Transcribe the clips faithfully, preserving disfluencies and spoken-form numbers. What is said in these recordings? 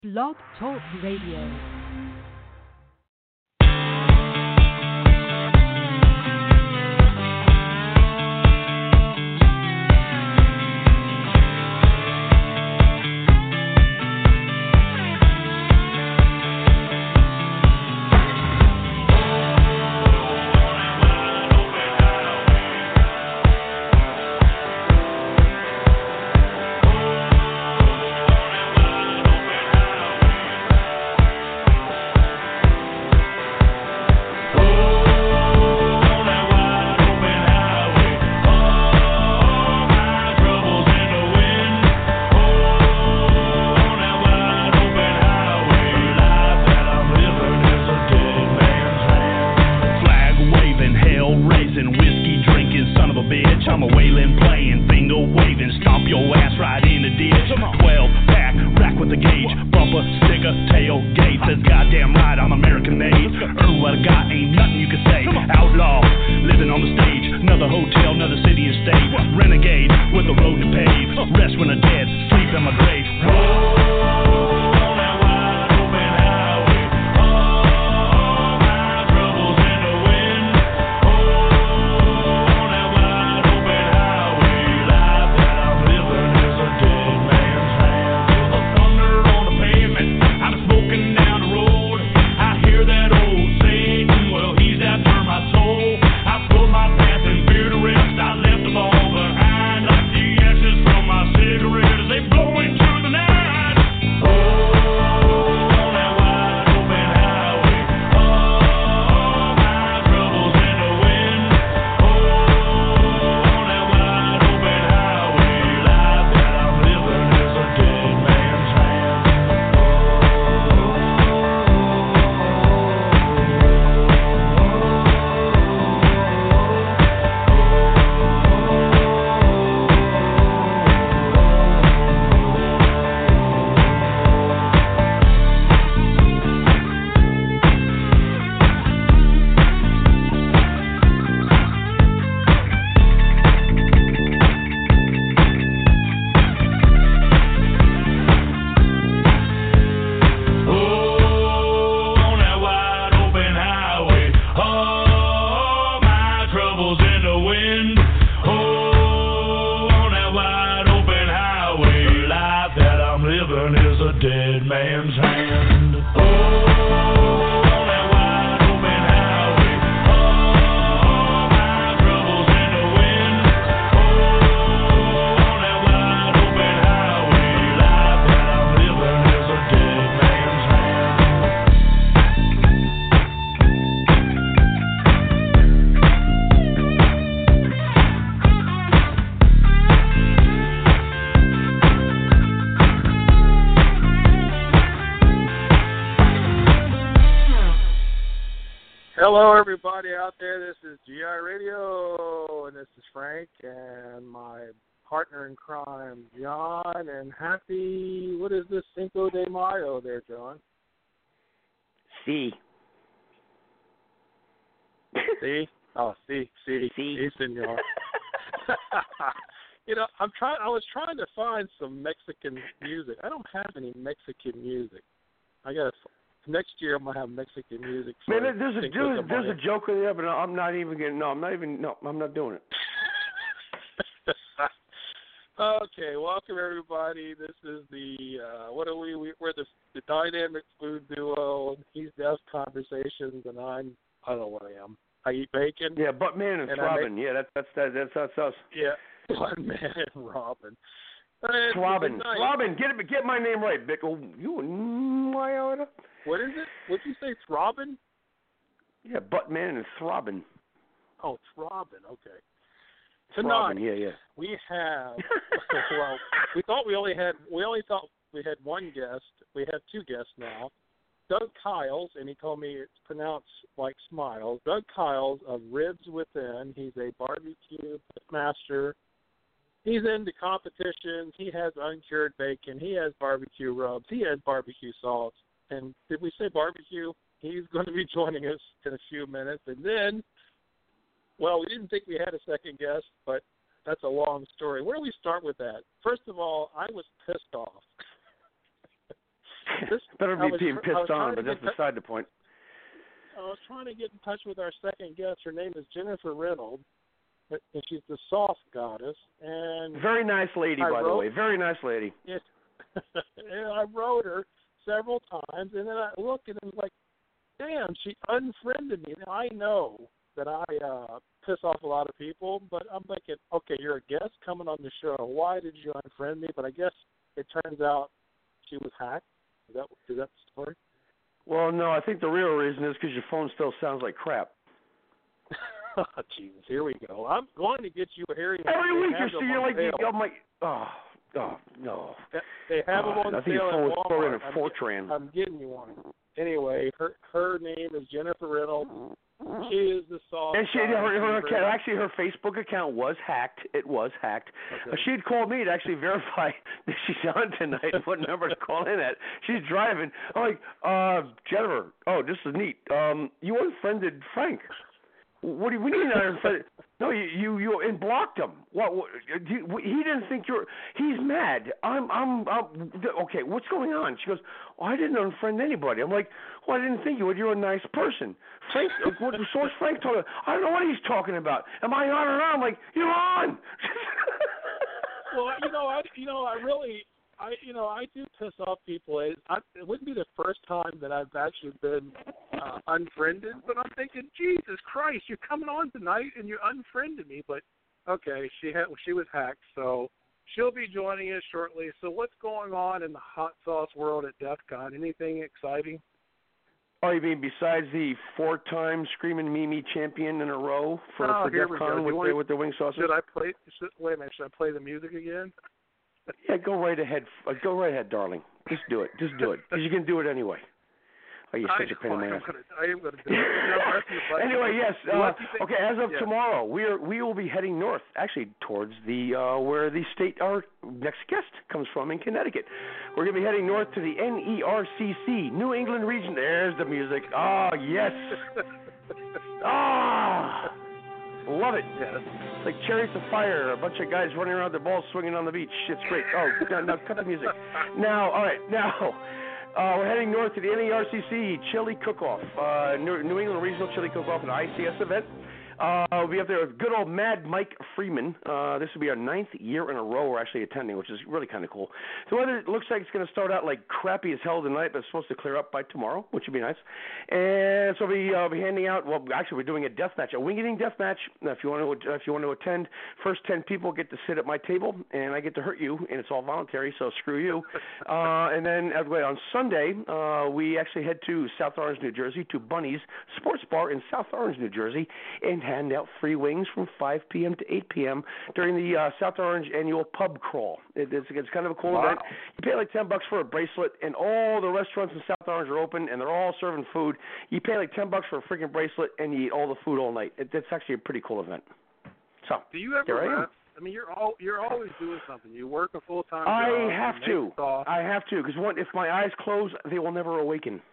Blog Talk Radio. Hello, everybody out there. This is G I Radio, and this is Frank, and my partner in crime, John. And happy, what is this, Cinco de Mayo there, John? C. C? Oh, C, C, C, C, senor. You know, I'm trying. I was trying to find some Mexican music. I don't have any Mexican music. I got to. Next year I'm gonna have Mexican music. Man, there's a there's, there's a joker there, but I'm not even getting. No, I'm not even. No, I'm not doing it. Okay, welcome everybody. This is the uh, what are we? we we're the, the dynamic food duo. He's Death Conversations, and I'm I don't know what I am. I eat bacon. Yeah, Buttman and, and Robin. Make, yeah, that's that's that, that's that's us. Yeah, Buttman and Robin. Robin, Robin, get it, get my name right, Bickle. You why are What is it? What'd you say, Throbbing? Yeah, Buttman and Throbbing. Oh, Throbbing, okay. Tonight, Throbbing, yeah, yeah. We have, well, we thought we only had, we only thought we had one guest. We have two guests now. Doug Kyles, and he told me it's pronounced like Smiles. Doug Kyles of Ribs Within. He's a barbecue master. He's into competitions. He has uncured bacon. He has barbecue rubs. He has barbecue sauce. And did we say barbecue? He's going to be joining us in a few minutes. And then, well, we didn't think we had a second guest, but that's a long story. Where do we start with that? First of all, I was pissed off. this better be I was, being I pissed was on, trying but to that's get beside the point. I was trying to get in touch with our second guest. Her name is Jennifer Reynolds, and she's the soft goddess. And very nice lady, I by wrote, the way. Very nice lady. It, and I wrote her several times, and then I looked and it was like, damn, she unfriended me. Now, I know that I uh, piss off a lot of people, but I'm thinking, okay, you're a guest coming on the show. Why did you unfriend me? But I guess it turns out she was hacked. Is that, is that the story? Well, no, I think the real reason is because your phone still sounds like crap. Oh, Jesus, here we go. I'm going to get you a hearing. Every week you're so you're like, you, oh, my, oh, oh, no. They have them oh, on I think sale your phone was at stored in Walmart. a I'm Fortran. Get, I'm getting you one. Anyway, her her name is Jennifer Reynolds. She is the soft. And she, her, her account, actually, her Facebook account was hacked. It was hacked. Okay. She had called me to actually verify that she's on tonight, what number to call in at. She's driving. I'm like, uh, Jennifer, oh, this is neat. Um, you unfriended Frank. What do you, we need to unfriend? No, you, you, you, and blocked him. What, what you, he didn't think you're, he's mad. I'm, I'm, I'm, okay, what's going on? She goes, oh, I didn't unfriend anybody. I'm like, well, I didn't think you would. You're a nice person. Frank, what, so what's Frank talking about? I don't know what he's talking about. Am I on or not? I'm like, you're on. Well, you know, I, you know, I really, I, you know, I do piss off people. It, I, it wouldn't be the first time that I've actually been uh, unfriended, but I'm thinking, Jesus Christ, you're coming on tonight and you unfriended me. But okay, she had, she was hacked, so she'll be joining us shortly. So what's going on in the hot sauce world at DEF CON? Anything exciting? Oh, you mean besides the four-time Screaming Mimi champion in a row for, oh, for DEF CON with, the, with the wing sauces? Should I play? Should, wait a minute. Should I play the music again? Yeah, go right ahead. Uh, go right ahead, darling. Just do it. Just do it. Because you can do it anyway. Oh, you're such I, a pain in my ass. I am going to do it. Anyway, yes. Uh, okay, as of yeah. tomorrow, we are we will be heading north, actually towards the uh, where the state our next guest comes from in Connecticut. We're going to be heading north to the N E R C C, New England region. There's the music. Oh, yes. Ah. Love it. Yes. It's like Chariots of Fire, a bunch of guys running around their balls swinging on the beach. It's great. Oh, now, now cut the music. Now, all right, now, uh, we're heading north to the N E R C C Chili Cook-Off, uh, New, New England Regional Chili Cook-Off, an I C S event. Uh, we'll be up there with good old Mad Mike Freeman. Uh, this will be our ninth year in a row we're actually attending, which is really kind of cool. The weather looks like it's going to start out like crappy as hell tonight, but it's supposed to clear up by tomorrow, which would be nice. And so we'll be, uh, be handing out, well, actually we're doing a death match, a wing eating death match. Now, if you want to, if you want to attend, first ten people get to sit at my table, and I get to hurt you, and it's all voluntary, so screw you. Uh, and then uh, on Sunday, uh, we actually head to South Orange, New Jersey, to Bunny's Sports Bar in South Orange, New Jersey, and hand out free wings from five p.m. to eight p.m. during the uh, South Orange annual pub crawl. It, it's, it's kind of a cool wow. event. You pay like ten bucks for a bracelet, and all the restaurants in South Orange are open, and they're all serving food. You pay like ten bucks for a freaking bracelet, and you eat all the food all night. It, it's actually a pretty cool event. So, do you ever there I am. rest? I mean, you're all you're always doing something. You work a full time job. I have to. Sauce. I have to, because if my eyes close, they will never awaken.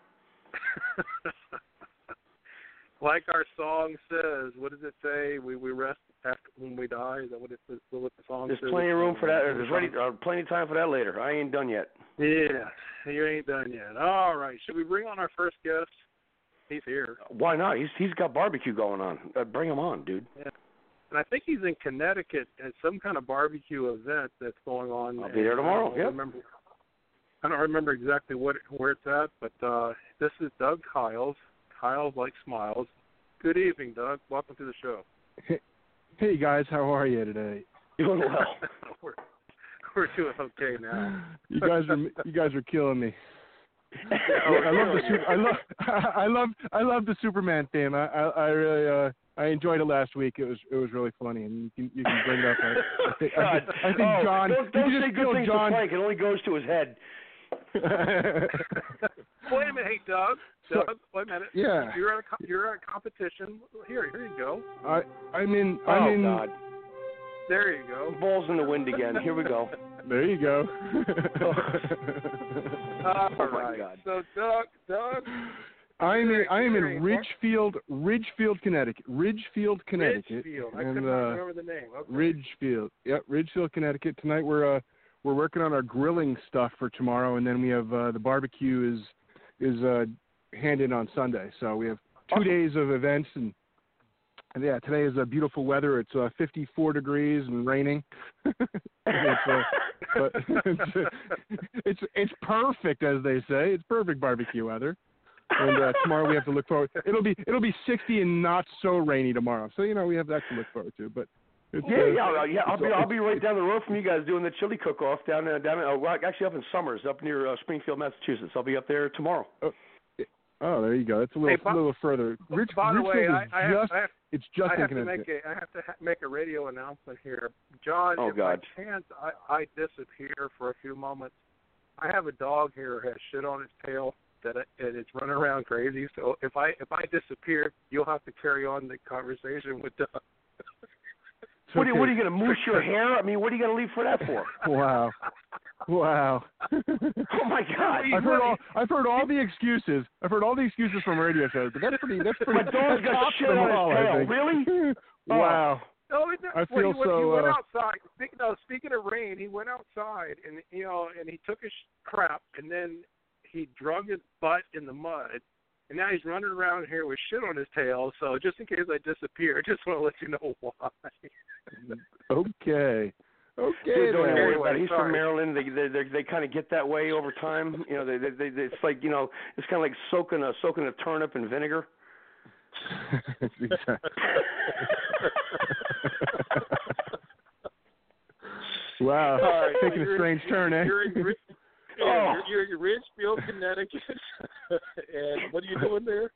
Like our song says, what does it say? We we rest after when we die. Is that what it what the song There's says? There's plenty of room for that. There's ready, uh, plenty of time for that later. I ain't done yet. Yeah, you ain't done yet. All right. Should we bring on our first guest? He's here. Why not? He's he's got barbecue going on. Uh, bring him on, dude. Yeah. And I think he's in Connecticut at some kind of barbecue event that's going on. I'll be there tomorrow. I don't yep. remember. I don't remember exactly what where it's at, but uh, this is Doug Kyles. Kyles like smiles. Good evening, Doug. Welcome to the show. Hey, hey guys, how are you today? Doing well. we're, we're doing okay now. You guys are you guys are killing me. Yeah, I love the super, I love I love I love the Superman theme. I I, I really uh, I enjoyed it last week. It was it was really funny, and you can you can bring up. I, I think I think, I think oh, John. Don't, don't you say just good things John. to Frank. It only goes to his head. Wait a minute, hey Doug. Doug, so, wait a minute. Yeah. You're at a you're at a competition. Here, here you go. I I'm in. Oh I'm in, God. There you go. Balls in the wind again. Here we go. There you go. All oh right. my God. So Doug, Doug. I'm in. I am in Ridgefield, Ridgefield, Connecticut. Ridgefield, Connecticut. Ridgefield. I and, couldn't uh, remember the name. Okay. Ridgefield. Yep, Ridgefield, Connecticut. Tonight we're uh we're working on our grilling stuff for tomorrow, and then we have uh, the barbecue is is uh, handed on Sunday. So we have two Awesome. days of events, and, and yeah, today is uh, beautiful weather. It's uh, fifty-four degrees and raining. it's, uh, but it's, uh, it's it's perfect, as they say. It's perfect barbecue weather. And uh, tomorrow we have to look forward. It'll be it'll be sixty and not so rainy tomorrow. So you know we have that to look forward to. But it's, Yeah, uh, yeah, yeah. I'll it's, be I'll be right it's, down the road from you guys doing the chili cook-off down uh, down uh, well, actually up in Summers, up near uh, Springfield, Massachusetts. I'll be up there tomorrow. Oh, oh, there you go. That's a little Hey, Bob, little further. Rich, by the way, Richfield I, is I, have, just I have, it's just I in have to Connecticut. make a I have to ha- make a radio announcement here, John. Oh, if God. by chance I, I disappear for a few moments, I have a dog here who has shit on its tail that it, and it's running around crazy. So if I if I disappear, you'll have to carry on the conversation with Doug. What are, Okay. what are you going to mousse your hair? I mean, what are you going to leave for that for? Wow, wow. Oh my God! I've heard all I've heard all the excuses. I've heard all the excuses from radio shows, but that's pretty. That's pretty. My dog's that got tops shit them on his all, I tail. think. Really? Wow. No, it, I well, feel he, went- so, he went uh, outside. Speaking of speaking of rain, he went outside and you know, and he took his crap, and then he drug his butt in the mud, and now he's running around here with shit on his tail. So just in case I disappear, I just want to let you know why. Okay. Okay. Dude, don't then. worry about it. He's Sorry. from Maryland. They they they, they kind of get that way over time. You know, they, they they it's like you know, it's kind of like soaking a soaking a turnip in vinegar. Exactly. Wow. All right, Taking a you're- strange turn, eh? You're in, Ri- yeah, Oh. you're, you're in Ridgefield, Connecticut, and what are you doing there?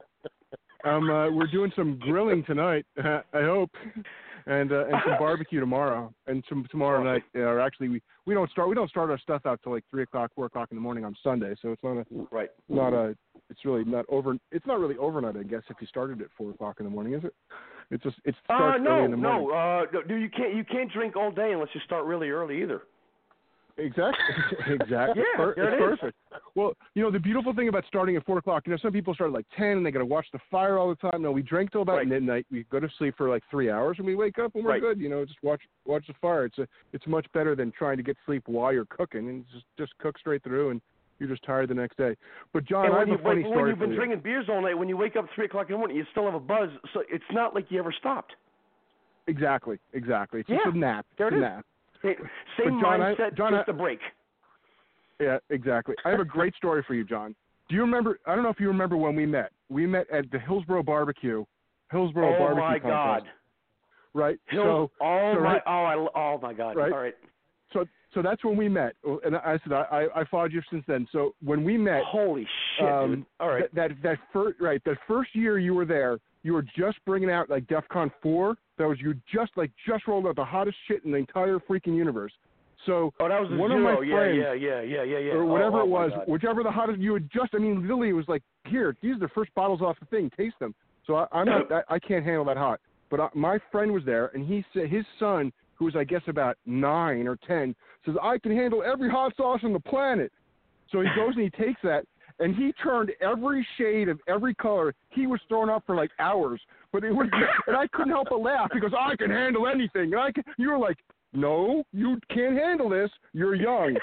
Um, uh, we're doing some grilling tonight. I hope, and uh, and some barbecue tomorrow, and some tomorrow night. Uh, or actually, we, we don't start we don't start our stuff out till like three o'clock, four o'clock in the morning on Sunday. So it's not a Right. not a it's really not over. It's not really overnight, I guess, if you started at four o'clock in the morning, is it? It's just it Uh, starts early no, in the morning. no, uh, no, dude, you can't you can't drink all day unless you start really early either. Exactly. Exactly. Yeah, Per- there it's it is. perfect. Well, you know, the beautiful thing about starting at four o'clock, you know, some people start at like ten and they got to watch the fire all the time. No, we drink till about Right. midnight. We go to sleep for like three hours and we wake up and we're Right. good. You know, just watch watch the fire. It's a it's much better than trying to get sleep while you're cooking and just just cook straight through and you're just tired the next day. But John, And I when, have you, a funny when, story when you've for been you. drinking beers all night, when you wake up three o'clock in the morning, you still have a buzz. So it's not like you ever stopped. Exactly. Exactly. It's Yeah, just a nap. there it's it a is. nap. Hey, Same But John, I- mindset, John, just I- a break. Yeah, exactly. I have a great story for you, John. Do you remember? I don't know if you remember when we met. We met at the Hillsborough Barbecue, Hillsborough Oh Barbecue my Contest, God! right? Hills, so, oh so my, right, oh, I, oh my God! Right. All right. so, so that's when we met. And I said I, I, I followed you since then. So when we met, Holy shit, um, dude! All right. that that, that first right, that first year you were there, you were just bringing out like DEFCON four. That was you just like just rolled out the hottest shit in the entire freaking universe. So oh, that was the one zero. of my yeah, friends, yeah, yeah, yeah, yeah, yeah. or whatever oh, oh it my was, God. whichever the hottest you had just. I mean, literally, it was like, here, these are the first bottles off the thing. Taste them. So I, I'm not. I, I can't handle that hot. But I, my friend was there, and he said his son, who was I guess about nine or ten, says I can handle every hot sauce on the planet. So he goes and he takes that, and he turned every shade of every color. He was thrown up for like hours, but it was, and I couldn't help but laugh because I can handle anything. And I can, you were like, no, you can't handle this. You're young.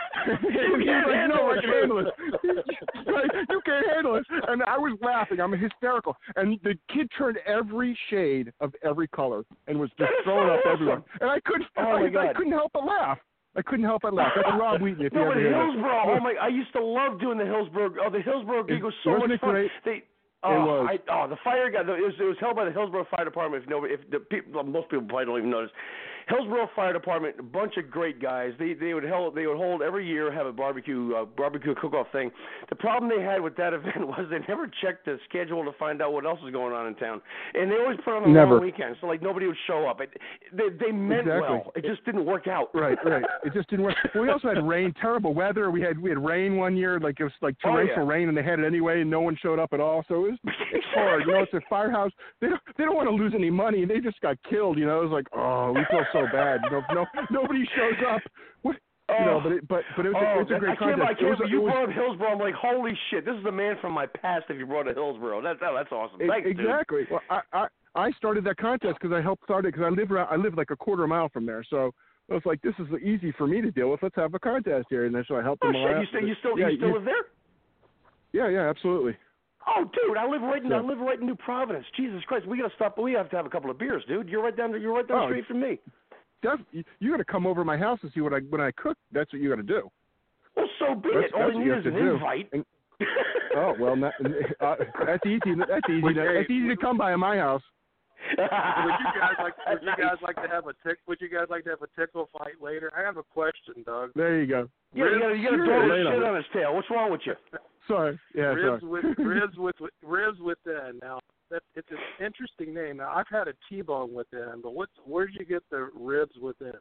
You can't like, handle no, I it. can handle it. Like, you can't handle it. And I was laughing. I'm hysterical. And the kid turned every shade of every color and was just That is throwing so up awesome. everywhere. And I couldn't. Oh, I, my I God. couldn't help but laugh. I couldn't help but laugh. That's Rob Wheaton. If No, you but ever hear that. Hillsborough, oh my! I used to love doing the Hillsborough. Oh, the Hillsborough gig It- was so wasn't much it fun. great? They, It oh, was. I, oh, the fire guy. It was, it was held by the Hillsborough Fire Department. If nobody, if the people, most people probably don't even notice. Hillsborough Fire Department, a bunch of great guys. They they would hold they would hold every year, have a barbecue uh, barbecue cook-off thing. The problem they had with that event was they never checked the schedule to find out what else was going on in town, and they always put it on the Never. wrong weekend, so like nobody would show up. It, they they meant Exactly. well. It just didn't work out. Right, right. It just didn't work. Well, we also had rain, terrible weather. We had we had rain one year, like it was like Oh, torrential yeah. rain, and they had it anyway, and no one showed up at all. So it was it's hard. You know, it's a firehouse. They don't they don't want to lose any money. They just got killed. You know, it was like, oh, we feel so bad. You know, no nobody shows up. What? You know, but it but but it was, Oh, a, it was a that- great I can't, contest. I It can't, was, but it you was, brought up Hillsborough. I'm like, holy shit, this is a man from my past. If you brought up Hillsborough, that's oh, that's awesome. It- Thanks, dude. exactly. Well, I, I I started that contest because I helped start it because I live around I live like a quarter mile from there. So I was like, this is easy for me to deal with. Let's have a contest here. And then so I helped Oh them all shit! out. You still you still yeah, you still you, live there? Yeah, yeah, absolutely. Oh, dude, I live right in Yeah. I live right in New Providence. Jesus Christ, we gotta stop. We have to have a couple of beers, dude. You're right down. You're right down the Oh, street from me. Def, you, you got to come over to my house and see what I when I cook. That's what you got to do. Well, so be That's, it. All that's you what need you is have an to do. invite. And, oh well, not, uh, that's easy. That's easy. Would That's they- easy to come by in my house. Would you guys like? Would you Nice. guys like to have a tick? Would you guys like to have a tickle fight later? I have a question, Doug. There you go. Yeah, you gotta, you gotta Sure, throw lay his it shit on on his tail. What's wrong with you? Sorry. Yeah, ribs sorry. with ribs with ribs within. Now that it's an interesting name. Now I've had a T-bone within, but what's where did you get the ribs within?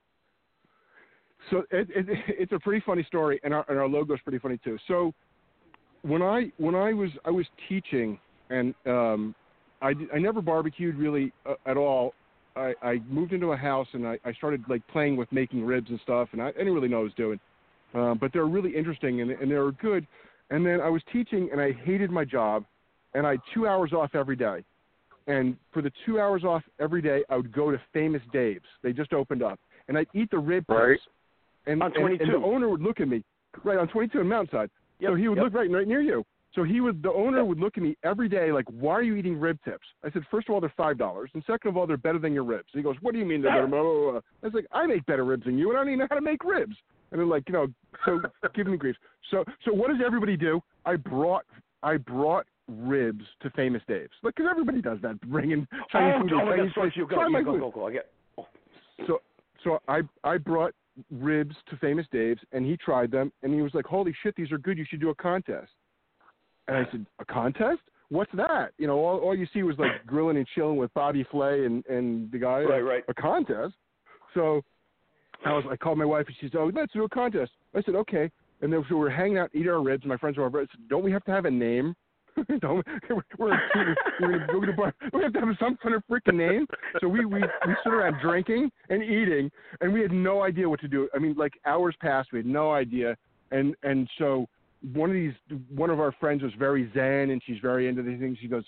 So it, it, it's a pretty funny story, and our and our logo's pretty funny too. So when I when I was I was teaching, and um, I I never barbecued really uh, at all. I, I moved into a house and I, I started like playing with making ribs and stuff, and I, I didn't really know what I was doing, um, but they were really interesting and and they were good. And then I was teaching, and I hated my job, and I had two hours off every day. And for the two hours off every day, I would go to Famous Dave's. They just opened up, and I'd eat the rib tips. Right. And, On and, and twenty-two. the owner would look at me, right on twenty-two in Mountainside. Yep, so he would yep. look right right near you. So he would, the owner Yep. would look at me every day like, why are you eating rib tips? I said, first of all, they're five dollars, and second of all, they're better than your ribs. And he goes, what do you mean they're better? Blah, blah, blah, blah. I was like, I make better ribs than you, and I don't even know how to make ribs. And they're like, you know, so giving me grief. So so what does everybody do? I brought I brought ribs to Famous Dave's, like, because everybody does that, bringing Chinese Oh, food. to oh my Chinese God, place. you go, Try my you go, food. go, go. I get. Oh. So so I I brought ribs to Famous Dave's, and he tried them, and he was like, holy shit, these are good. You should do a contest. And I said, a contest? What's that? You know, all, all you see was like grilling and chilling with Bobby Flay and, and the guy. Right, right. A contest. So I was I called my wife, and she said, oh, let's do a contest. I said, okay. And then so we're hanging out, eating our ribs, and my friends were over. I said, don't we have to have a name? don't we, we're, we're, we're gonna bar. We have to have some kind of freaking name. So we, we, we stood around drinking and eating, and we had no idea what to do. I mean, like hours passed, we had no idea. And and so one of these, one of our friends was very zen, and she's very into these things. She goes,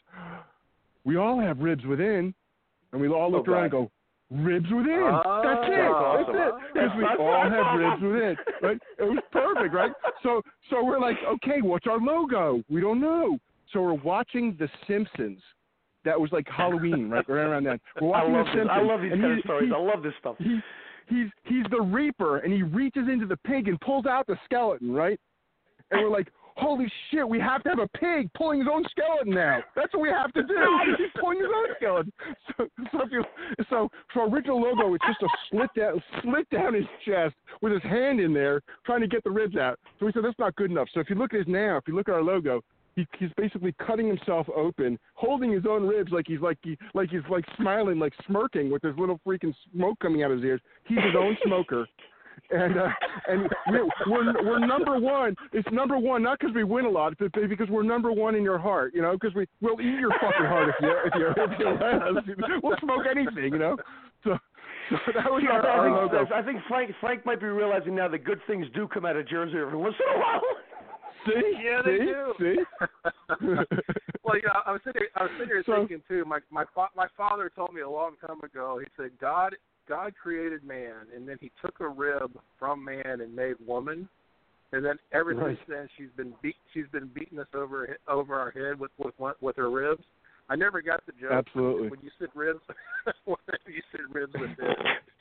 we all have ribs within. And we all looked Oh, around God. and go, ribs within. Oh, that's it. that's awesome. That's it. Because we That's all have awesome. ribs within. Right? It was perfect, right? So so we're like, okay, what's our logo? We don't know. So we're watching The Simpsons. That was like Halloween, right? Right around then. We're I watching love The this. Simpsons. I love these and kind he- of stories. he- I love this stuff. He, he's he's the Reaper, and he reaches into the pig and pulls out the skeleton, right? And we're like, holy shit, we have to have a pig pulling his own skeleton now. That's what we have to do. He's pulling his own skeleton. So, so, if you, so, so original logo, it's just a slit down, slit down his chest with his hand in there trying to get the ribs out. So we said, that's not good enough. So if you look at his now, if you look at our logo, he, he's basically cutting himself open, holding his own ribs like he's like he, like he's like smiling, like smirking with his little freaking smoke coming out of his ears. He's his own smoker. And uh, and we're, we're we're number one. It's number one not because we win a lot, but because we're number one in your heart. You know, because we we'll eat your fucking heart if you if you if you let us. We'll smoke anything. You know. So so that was See, our, I, our think, logo. I think Frank Frank might be realizing now that good things do come out of Jersey every once in a while. See, Yeah, they see, do. see. Well, yeah, I was sitting here, I was sitting here So- thinking too. My my fa- my father told me a long time ago. He said God God created man, and then He took a rib from man and made woman, and then ever Right. since then she's been beat she's been beating us over over our head with with one- with her ribs. I never got the joke. Absolutely. When you said ribs, when you said ribs with this.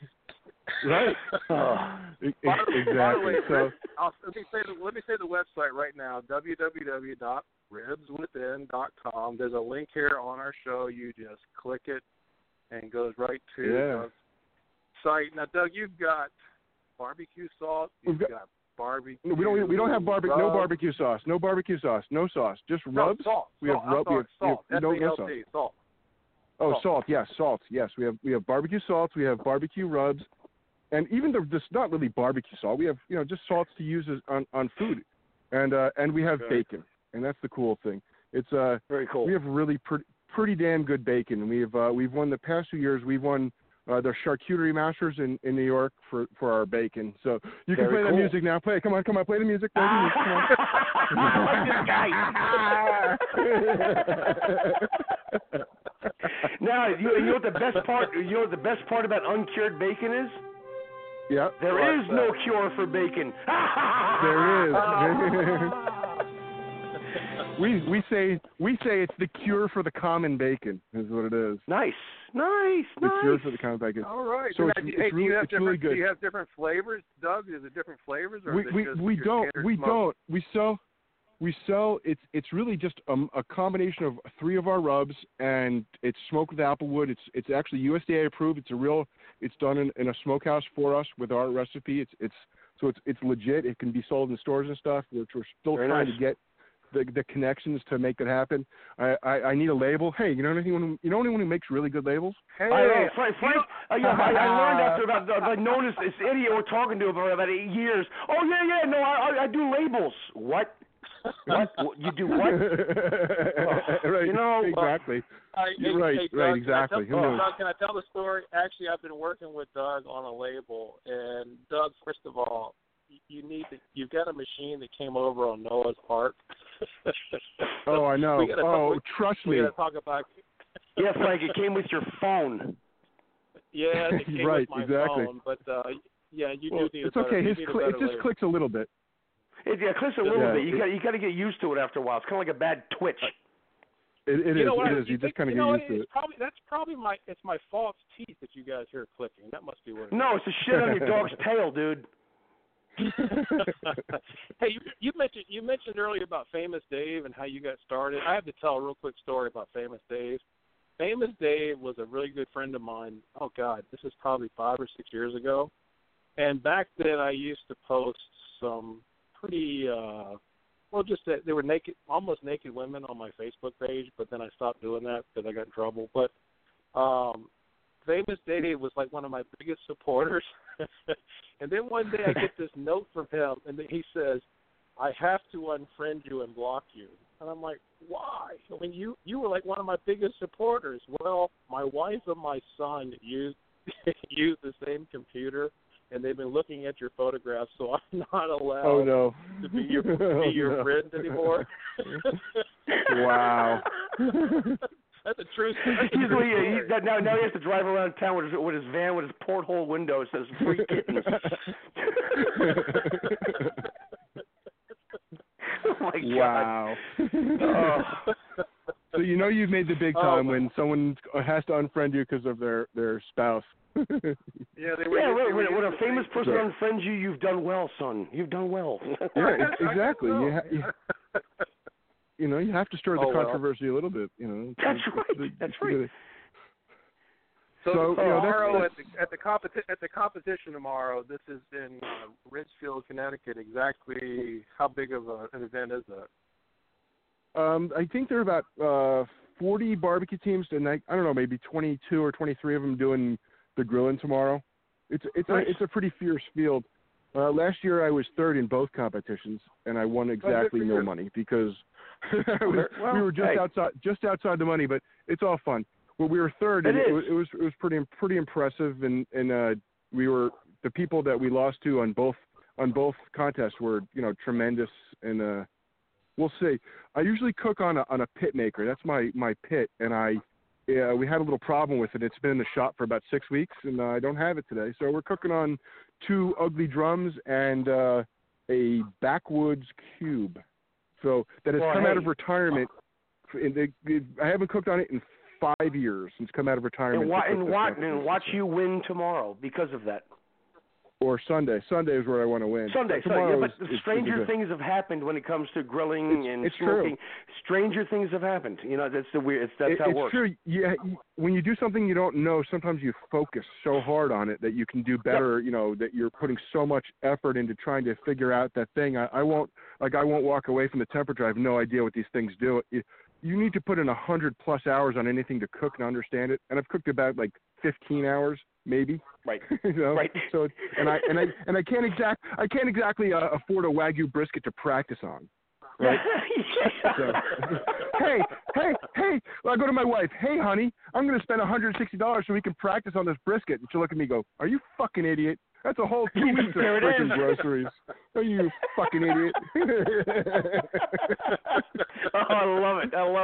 Right. Oh. E- e- By, by the exactly. way, So ribs, I'll, let me say the, let me say the website right now: w w w dot ribs within dot com. There's a link here on our show. You just click it, and it goes right to Yeah. the site. Now, Doug, you've got barbecue sauce. You've We've got, got- barbecue. we don't we don't have barbecue no rub. barbecue sauce, no barbecue sauce, no sauce, just No, rubs. salt. We have salt. I'm rub- we sorry, have- we have- salt. S no- A no L sauce. T, salt. Oh, Salt. salt, yes, salt, yes. We have we have barbecue salts, we have barbecue rubs, and even the this not really barbecue salt. We have you know just salts to use as, on on food, and uh, and we have Okay. bacon, and that's the cool thing. It's uh Very cool. we have really pretty pretty damn good bacon, and we've uh, we've won the past few years. We've won uh, the charcuterie masters in, in New York for, for our bacon. So you can Very play cool. the music now. Play it. Come on, come on, play the music. Play the music. Come on. I like this guy. Now, you, you know what the best part? You know what the best part about uncured bacon is? Yeah. There is no cure for bacon. There is. we we say we say it's the cure for the common bacon is what it is. Nice, nice, the nice. cure for the common bacon. All right. So now, it's, do, it's hey, do really, you have it's different? really good. Do you have different flavors, Doug? Is it different flavors, or we is it we just we your don't standard we smoke? don't we sell we sell it's it's really just um, a combination of three of our rubs, and it's smoked with applewood. It's it's actually U S D A approved. It's a real it's done in, in a smokehouse for us with our recipe. It's it's so it's it's legit. It can be sold in stores and stuff. Which we're still Very trying nice. to get the the connections to make that happen. I, I I need a label. Hey, you know anyone who, you know anyone who makes really good labels? Hey, I know, Frank. Frank you uh, yeah, I, I learned after about I've known this, this idiot we're talking to for about eight years. Oh yeah, yeah, no, I I, I do labels. What? What? You do what? Oh, right. You know, exactly. I, You're hey, right, hey, Doug, right, can I exactly. tell- Who oh, knows? Doug, can I tell the story? Actually, I've been working with Doug on a label, and Doug, first of all, you- you need to, you've got a machine that came over on Noah's Ark. Oh, I know. We gotta Oh, talk, trust we me. got to talk about. Yeah, Frank, it came with your phone. Yeah, it came Right, with my exactly. phone, but uh, yeah, you Well, do need it's a better, okay. you His need a cli- it better just label. clicks a little bit. It, yeah, it clicks a little Yeah. bit. You got you got to get used to it after a while. It's kind of like a bad twitch. It, it you is. know what? It is. You You think- just kind of you get know, used to it's it. Probably that's probably my it's my false teeth that you guys hear clicking. That must be what. It No, it's the shit on your dog's tail, dude. Hey, you, you mentioned you mentioned earlier about Famous Dave and how you got started. I have to tell a real quick story about Famous Dave. Famous Dave was a really good friend of mine. Oh God, this is probably five or six years ago. And back then, I used to post some pretty, uh, well, just that they were naked, almost naked women on my Facebook page. But then I stopped doing that because I got in trouble. But um, Famous Dave was like one of my biggest supporters. And then one day I get this note from him, and he says, "I have to unfriend you and block you." And I'm like, "Why? I mean, you you were like one of my biggest supporters." Well, my wife and my son use use the same computer, and they've been looking at your photographs, so I'm not allowed Oh no. to be your to be Oh, your no. friend anymore. Wow. That's a true story. He's, he, he, now, now he has to drive around town with his, with his van with his porthole window. It says "free kittens." Oh my God! Wow. Oh. So you know you've made the big Oh, time my- when someone has to unfriend you because of their their spouse. Yeah, they were. Yeah, they when, were when, when a using the famous same- person Right. unfriends you, you've done well, son. You've done well. Yeah, Yes, I exactly. know. You, ha- you, you know, you have to stir the Oh, well. controversy a little bit. You know. That's It's- right. it's- That's it's right. good. So, So, you know, that's- tomorrow that's- at the at the competi- at the competition tomorrow, this is in uh, Ridgefield, Connecticut. Exactly how big of a, an event is that? Um, I think there are about uh, forty barbecue teams, and I, I don't know, maybe twenty-two or twenty-three of them doing the grilling tomorrow. It's it's Nice. a it's a pretty fierce field. Uh, last year I was third in both competitions, and I won exactly for no you. money because I was, Well, we were just hey. outside just outside the money. But it's all fun. Well, we were third, and It it, is. was it was it was pretty pretty impressive, and and uh, we were the people that we lost to on both on both contests were you know tremendous, and uh, we'll see. I usually cook on a on a pit maker. That's my my pit, and I yeah, we had a little problem with it. It's been in the shop for about six weeks, and uh, I don't have it today. So we're cooking on two ugly drums and uh, a backwoods cube. So that has Well, come out hey. of retirement. And it, it, I haven't cooked on it in five years since come out of retirement. And, to wa- cook and, this wa- competition. and watch you win tomorrow because of that. Or Sunday. Sunday is where I want to win. Sunday, But so, yeah, tomorrow but is- is- is stranger good. things have happened when it comes to grilling It's- and it's true. smoking. Stranger things have happened. You know, that's the weird. It's, that's It- how it it's works. true. Yeah, you, when you do something you don't know, sometimes you focus so hard on it that you can do better. You know that you're putting so much effort into trying to figure out that thing. I, I won't like I won't walk away from the temperature. I have no idea what these things do. You, you need to put in a hundred plus hours on anything to cook and understand it. And I've cooked about like fifteen hours, maybe. Right. you know? Right. So it's- and I and I and I can't exact I can't exactly uh, afford a Wagyu brisket to practice on. Right. So, hey, hey, hey! Well, I go to my wife. Hey, honey, I'm going to spend one hundred sixty dollars so we can practice on this brisket. And she'll look at me and go, "Are you fucking idiot? That's a whole two weeks of There it freaking is. groceries. Are you fucking idiot?" Oh, I love it. I love it.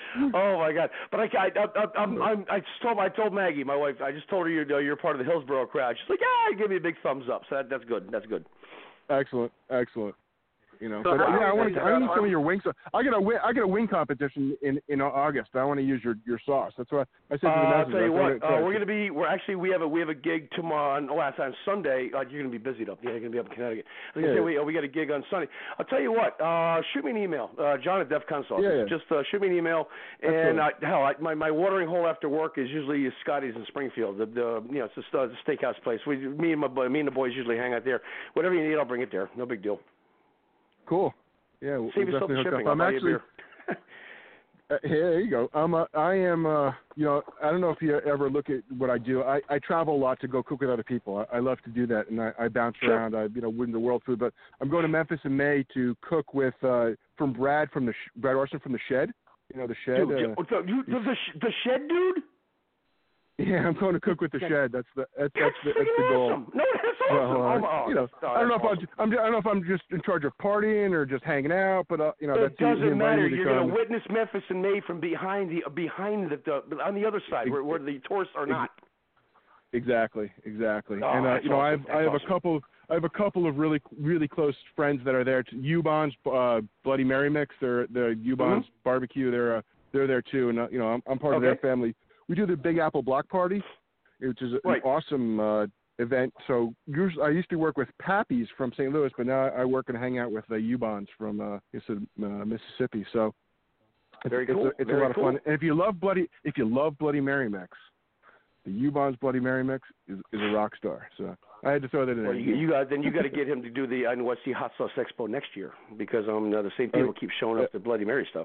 Oh my God! But I, I, I, I'm, I'm, I just told, I told Maggie, my wife, I just told her you're, you're part of the Hillsborough crowd. She's like, yeah, give me a big thumbs up. So that, that's good. That's good. Excellent, excellent. You know, So but how yeah, I are want you- to. I need uh, some of your wings. I got a wing. I got a wing competition in in August. I want to use your your sauce. That's what I said to the Uh, I'll message. tell you I what, said, uh, we're gonna be. We're actually we have a we have a gig tomorrow. On, last on Sunday. Uh, you're gonna be busy though. Yeah, you're gonna be up in Connecticut. I was gonna Yeah. say we uh, we got a gig on Sunday. I'll tell you what. Uh, shoot me an email, uh, John at DefCon Sauce. Yeah, yeah. Just uh, shoot me an email. And uh, hell, I, my my watering hole after work is usually Scotty's in Springfield. The, the you know it's a, uh, the steakhouse place. We me and my boy, me and the boys usually hang out there. Whatever you need, I'll bring it there. No big deal. Cool. Yeah, we'll Save yourself definitely the hook shipping. up. I'll I'm buy you a actually. beer. Uh, here you go. Um, uh, I am, uh, you know, I don't know if you ever look at what I do. I, I travel a lot to go cook with other people. I, I love to do that, and I, I bounce Sure. around. I, you know, win the world food. But I'm going to Memphis in May to cook with uh, from Brad from the sh- Brad Orson from the Shed. You know, the Shed. Dude, uh, the, you, the, the, the shed dude. yeah, I'm going to cook with the Shed. That's the that's That's, that's the, that's the freaking goal. awesome. No, that's awesome. Well, uh, oh, oh, you know, oh, I don't know if that's awesome. I'm, I'm I don't know if I'm just in charge of partying or just hanging out, but uh, you know, It that's he- he doesn't invited matter. me to You're come. going to witness Memphis in May from behind the behind the, the on the other side where, where the tourists are not. Exactly, exactly. Oh, and uh, that's you know, I awesome. have I That's have awesome. a couple I have a couple of really really close friends that are there. U-Bon's uh, Bloody Mary Mix. They're the U-Bon's Mm-hmm. barbecue. They're uh, they're there too, and uh, you know, I'm, I'm part of their Okay. family. We do the Big Apple Block Party, which is Right. an awesome uh, event. So usually, I used to work with Pappy's from Saint Louis, but now I work and hang out with the U-Bon's from uh, it's, uh, Mississippi. So it's, Very it's cool. a, it's Very a lot cool. of fun. And if you love Bloody if you love Bloody Mary Mix, the U-Bon's Bloody Mary Mix is, is a rock star. So I had to throw that in Well, there. you, you got then you got to get him to do the N Y C Hot Sauce Expo next year because um the same people keep showing up to Bloody Mary stuff.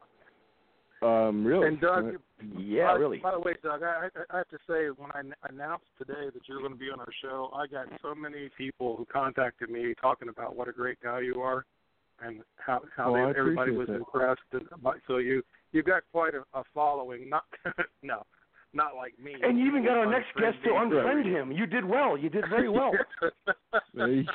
Um, really? And Doug, Uh, Yeah, by, really. By the way, Doug, I, I have to say, when I n- announced today that you're going to be on our show, I got so many people who contacted me talking about what a great guy you are, and how how Oh, I they, everybody was appreciate that. impressed. And, but- so you you've got quite a, a following. Not no, not like me. And you even got our next guest to Unfriend me. unfriend him. You did well. You did very well. in,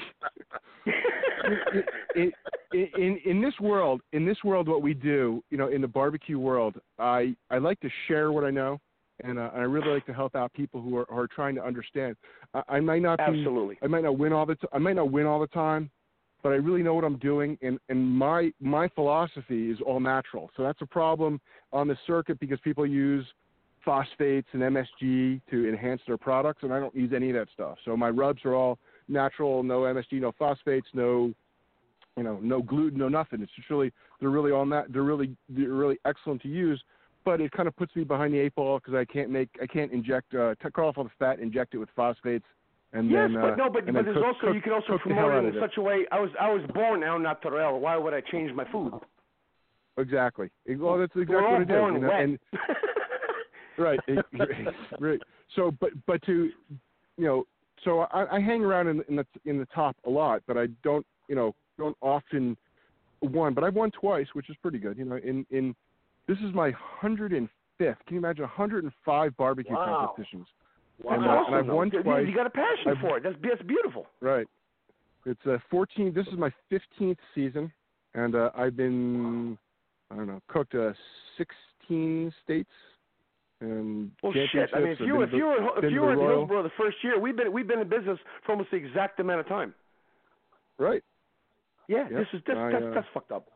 in, in in this world, in this world, what we do, you know, in the barbecue world, I, I like to share what I know, and uh, I really like to help out people who are, who are trying to understand. I, I might not be, Absolutely. I might not win all the, t- I might not win all the time, but I really know what I'm doing, and, and my my philosophy is all natural. So that's a problem on the circuit because people use phosphates and M S G to enhance their products, and I don't use any of that stuff. So my rubs are all natural, no M S G, no phosphates, no, you know, no gluten, no nothing. It's just really, they're really all that, they're really, they're really excellent to use. But it kind of puts me behind the eight ball because I can't make, I can't inject, uh, cut off all the fat, inject it with phosphates, and Yes, then. but uh, no, but, and but then there's cook, also cook, you can also cook the promote hell it out in of such a way. I was I was born now natural. Why would I change my food? Exactly. Well, that's exactly We're all what it is. born You know, wet. and, right. it- right. So, but but to, you know, so I, I hang around in, in the in the top a lot, but I don't, you know, don't often won. But I've won twice, which is pretty good. You know, in in this is my one hundred fifth. Can you imagine one hundred five barbecue Wow. competitions? That's And, uh, awesome. and I've though. won You- twice. You got a passion I've- for it. That's that's beautiful. Right. It's a fourteen. This is my fifteenth season, and uh, I've been, I don't know, cooked uh, sixteen states and Well, shit. I mean, if championships. I've you been if to you were the- if been you to were the in Royal. Hillsborough the first year, we've been we've been in business for almost the exact amount of time. Right. Yeah, Yep. this is this, I, that's uh, that's fucked up.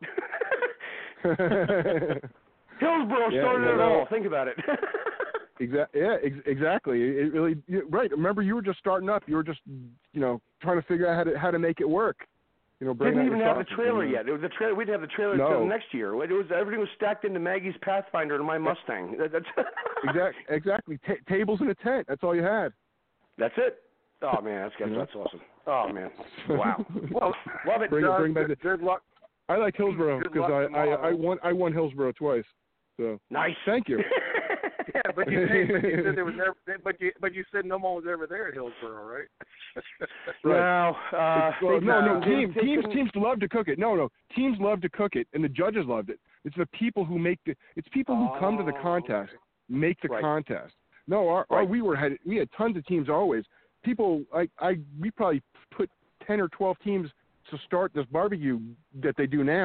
Hillsborough Yeah, started yeah, it well- all. Think about it. Exactly. Yeah. Ex- exactly. It really. You, right. Remember, you were just starting up. You were just, you know, trying to figure out how to how to make it work. You know, bring Didn't out even your have the sauces, trailer you know. yet. It was the trailer. We didn't have the trailer No. until the next year. It was everything was stacked into Maggie's Pathfinder and my Mustang. That- That's Exact, exactly. Ta tables in a tent. That's all you had. that's it. Oh man, that's that's, Yeah. that's awesome. Oh man, wow, Well, love it. Bring it- Doug, bring back good, the- good luck. I like Hillsborough Good because luck I, I tomorrow. I won I won Hillsborough twice. So Nice. thank you. Yeah, but you, said, but you said there was never, but you, but you said no one was ever there at Hillsborough, right? No, uh, It's- well, they- no, no. they- Team, they teams, couldn't- teams love to cook it. No, no. Teams love to cook it, and the judges loved it. It's the people who make the. It's people who come to the Oh, contest make the Right. contest. No, our, our Right. we were had we had tons of teams always. People, I, I, we probably put ten or twelve teams to start this barbecue that they do now.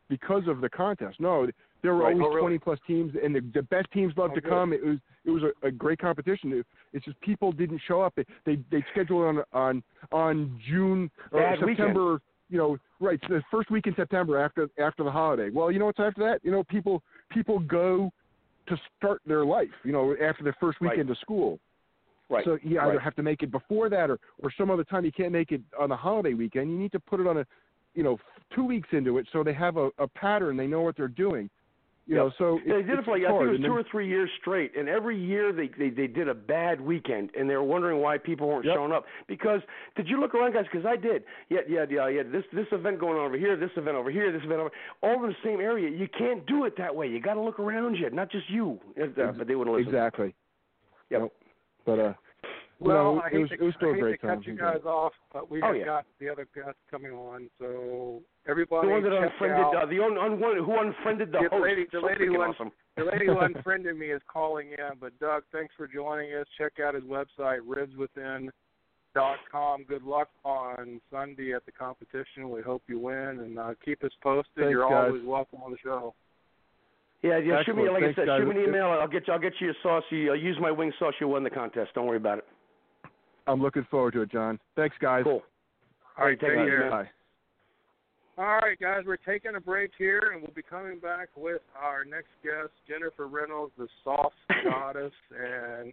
because of the contest. No, there were Right. always Oh, really? twenty plus teams, and the, the best teams loved Oh, to good. come. It was it was a, a great competition. It, it's just people didn't show up. They they they scheduled on on on June or Bad September. weekend. You know, right? The first week in September after after the holiday. Well, you know what's after that? You know, people people go to start their life. You know, after the first weekend Right. of school. Right. So you either right. have to make it before that, or or some other time you can't make it on the holiday weekend. You need to put it on a, you know, two weeks into it so they have a, a pattern. They know what they're doing. You Yep. know, so Yeah, they it, did it it's for like I hard. think it was And two then- or three years straight, and every year they, they they did a bad weekend, and they were wondering why people weren't Yep. showing up. Because did you look around, guys? Because I did. Yeah, yeah, yeah, yeah. This this event going on over here, this event over here, this event over, all in the same area. You can't do it that way. You got to look around you, not just you. Uh, But they wouldn't listen. Exactly. Yep. Nope. But uh, Well, no, I it hate was to, it was still I a hate great to time. cut you guys off, but we Oh, have yeah. got the other guests coming on. So everybody, The one that check unfriended, out. uh, the un, un, one who unfriended the, The host. lady- the So lady freaking who un- awesome. The lady who unfriended me is calling in. But Doug, thanks for joining us. Check out his website, ribs within dot com. Good luck on Sunday at the competition. We hope you win, and uh, keep us posted. Thanks, You're guys. always welcome on the show. Yeah, yeah. Shoot me, Excellent. like Thanks, I said, guys. shoot me an email. I'll get you. I'll get you your sauce. You, I'll use my wing sauce. You won the contest. Don't worry about it. I'm looking forward to it, John. Thanks, guys. Cool. All right, take take it easy, care. man. Bye. All right, guys, we're taking a break here, and we'll be coming back with our next guest, Jennifer Reynolds, the sauce goddess. And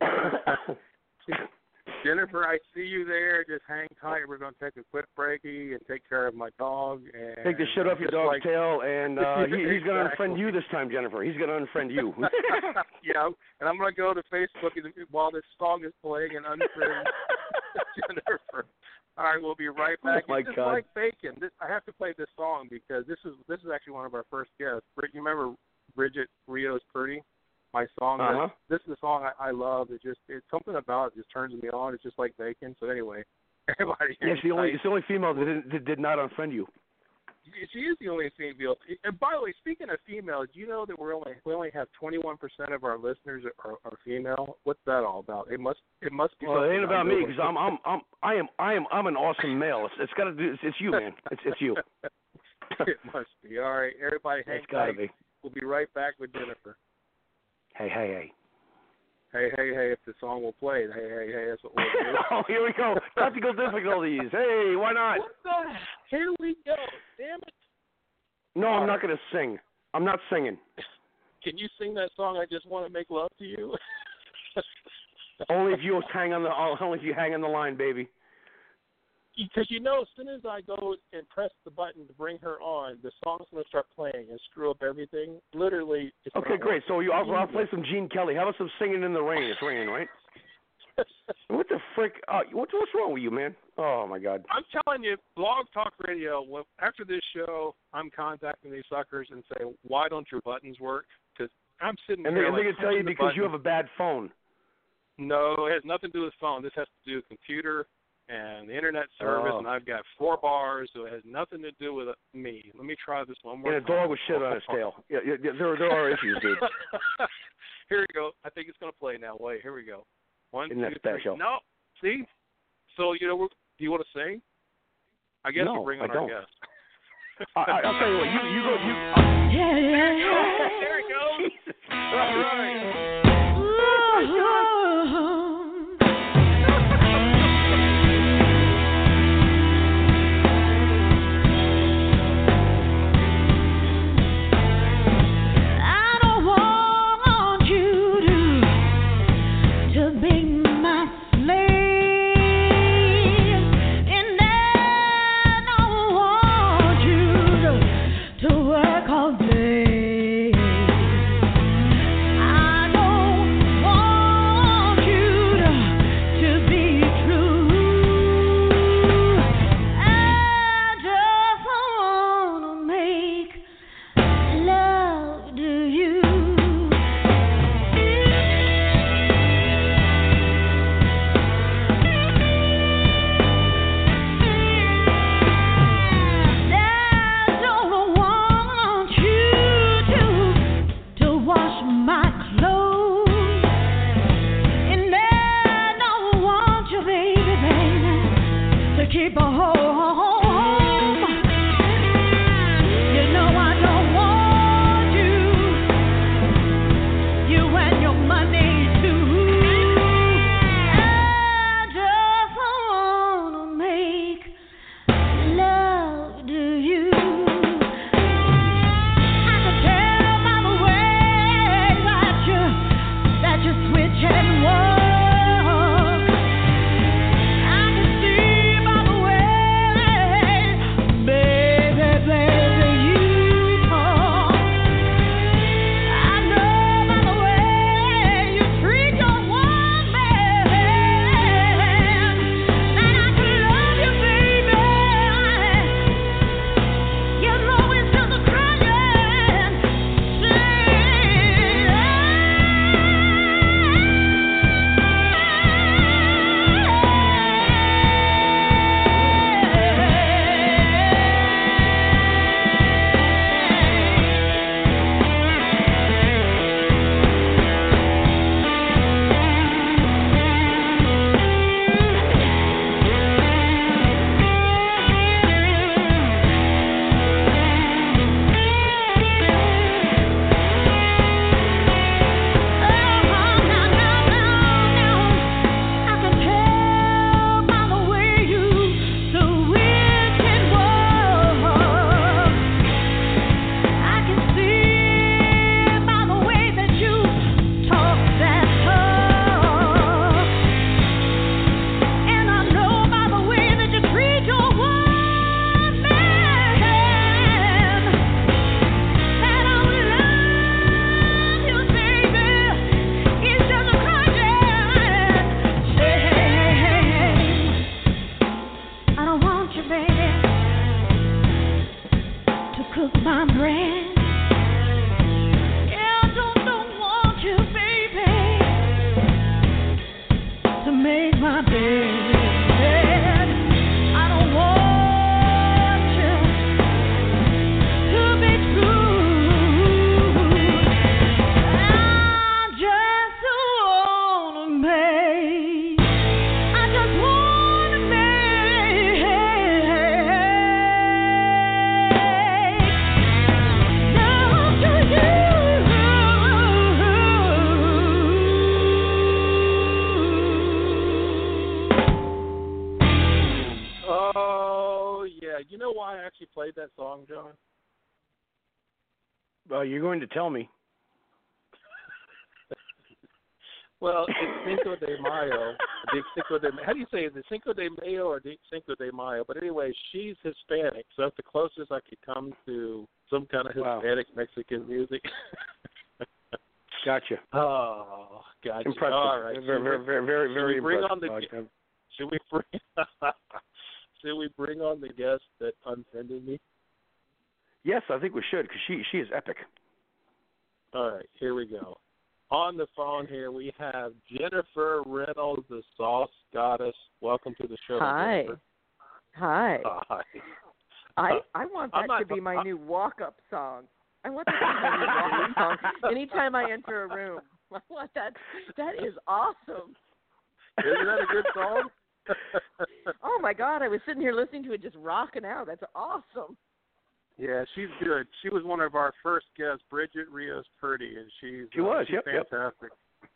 Jennifer, I see you there. Just hang tight. We're going to take a quick breaky and take care of my dog. And Take the shit off your just dog's like, tail, and uh, he, he's going to Exactly. unfriend you this time, Jennifer. He's going to unfriend you. Yeah, and I'm going to go to Facebook and- while this song is playing and unfriend Jennifer. All right, we'll be right back. Oh, my It's just God. like bacon. This, I have to play this song because this is this is actually one of our first guests. Brid- You remember Bridget Rios Purdy? My song. that- Uh-huh. This is a song I, I love. It just it's something about it just turns me on. It's just like bacon. So anyway, everybody. Yeah, it's the only hang it's the only female that, didn't, that did not unfriend you. tight. She is the only female. And by the way, speaking of females, do you know that we're only we only have twenty-one percent of our listeners are, are, are female? What's that all about? It must it must be. Well, it something ain't I about know me because I'm I'm I'm I am I am I'm an awesome male. It's, it's got to do. It's, it's you, man. It's it's you. It must be. All right, everybody, hang It's got to tight. be. We'll be right back with Jennifer. Hey hey hey. Hey, hey, hey! If the song will play, hey, hey, hey! That's what we'll do. Oh, here we go. Technical difficulties. Hey, why not? What the? Here we go! Damn it! No, I'm not going to sing. I'm not singing. Can you sing that song? I just want to make love to you. Only if you hang on the only if you hang on the line, baby. Because you know, as soon as I go and press the button to bring her on, the song's going to start playing and screw up everything. Literally. It's Okay, not great. So you, I'll, I'll working. play some Gene Kelly. How about some Singing in the Rain? It's raining, right? What the frick? Uh, what's what's wrong with you, man? Oh my God. I'm telling you, Blog Talk Radio. Well, after this show, I'm contacting these suckers and saying, "Why don't your buttons work?" Because I'm sitting And they, here and they like can tell you pushing the because you button. have a bad phone. No, it has nothing to do with phone. This has to do with computer and the internet service, Oh. and I've got four bars, so it has nothing to do with me. Let me try this one more And a time. dog with shit on his tail. Yeah, yeah, yeah, there there are issues, dude. Here we go. I think it's going to play now. Wait, here we go. One, Isn't that two, three. special? No, see? So, you know, we're, do you want to sing? I guess No, we'll bring on I our don't. guest. I, I, I'll tell you what. You you go. You. Yeah, yeah, yeah. There it goes. Jesus. All right. Ooh. I don't want you to to be my slave, and I don't want you to to work all day. I don't she played that song, John? Uh, you're going to tell me. Well, it's Cinco de Mayo. The Cinco de How do you say it? Is it Cinco de Mayo or the Cinco de Mayo? But anyway, she's Hispanic, so that's the closest I could come to some kind of Hispanic wow. Mexican music. Gotcha. Oh, gotcha. Impressive. All right. Very, very, very, very, very bring impressive. On the, should we bring? Should we bring on the guest that unfriended me? Yes, I think we should because she she is epic. All right, here we go. On the phone here, we have Jennifer Reynolds, the Sauce Goddess. Welcome to the show, Hi. Jennifer. Hi. Hi. I, I want I'm that not- to be my I'm- new walk-up song. I want that to be my new walk-up song. Anytime I enter a room, I want that. That is awesome. Isn't that a good song? Oh, my God. I was sitting here listening to it just rocking out. That's awesome. Yeah, she's good. She was one of our first guests, Bridget Rios Purdy, and she's She uh, was, she's yep, yep. fantastic.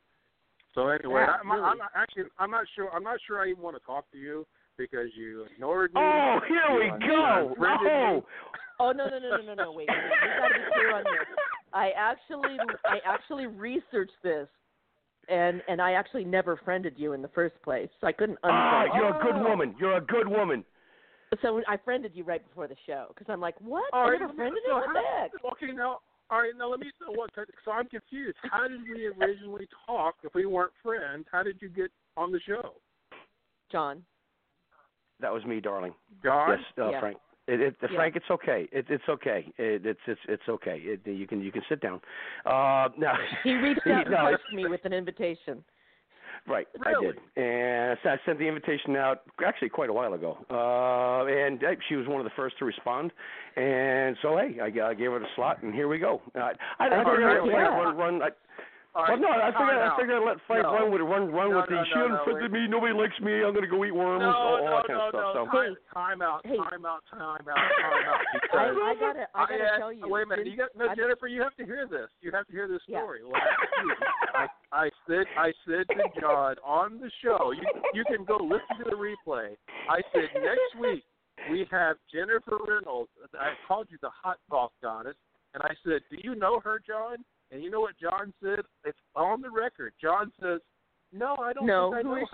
So anyway, Yeah, I'm, really. I'm not, actually I'm not sure I'm not sure I even want to talk to you because you ignored me. Oh, here you we un- go. unfriended Oh, me. Oh, no, no, no, no, no, no. Wait. wait. We got to be clear on this. I actually, I actually researched this, and and I actually never friended you in the first place, so I couldn't ah, unfriend you. you're a good woman. You're a good woman. So I friended you right before the show because I'm like, what? All I right, never friended so him? What how- the heck? Okay, now, all right, now let me. What? So I'm confused. How did we originally talk if we weren't friends? How did you get on the show? John. That was me, darling. John? Yes, uh, Yeah. Frank. It, it, Yeah. Frank, it's okay. It, it's okay. It, it's it's it's okay. It, you can you can sit down. Uh, now He reached out and no, touched me with an invitation. Right, Really? I did, and so I sent the invitation out actually quite a while ago, uh, and uh, she was one of the first to respond, and so hey, I, I gave her the slot, and here we go. Uh, I, I, I Oh, figured I'd yeah. let run, run. I, All well, right, no, I figured time I out. figured I'd let Frank No. run with it, run run No, with the no, she no, no, unfriended wait. me, nobody likes me, I'm gonna go eat worms, No, all, all no, that kind no, of stuff. no. So. Time, Hey. time out, Hey. time out, time out, time out. I, Because I gotta, I gotta asked- tell you. Wait a minute, since you got, no, I- Jennifer, you have to hear this. You have to hear this Yeah. story. Well, I, I said, I said to John on the show. You, you can go listen to the replay. I said next week we have Jennifer Reynolds. I called you the hot sauce goddess, and I said, do you know her, John? And you know what John said? It's on the record. John says, no, I don't No, think I who know is her.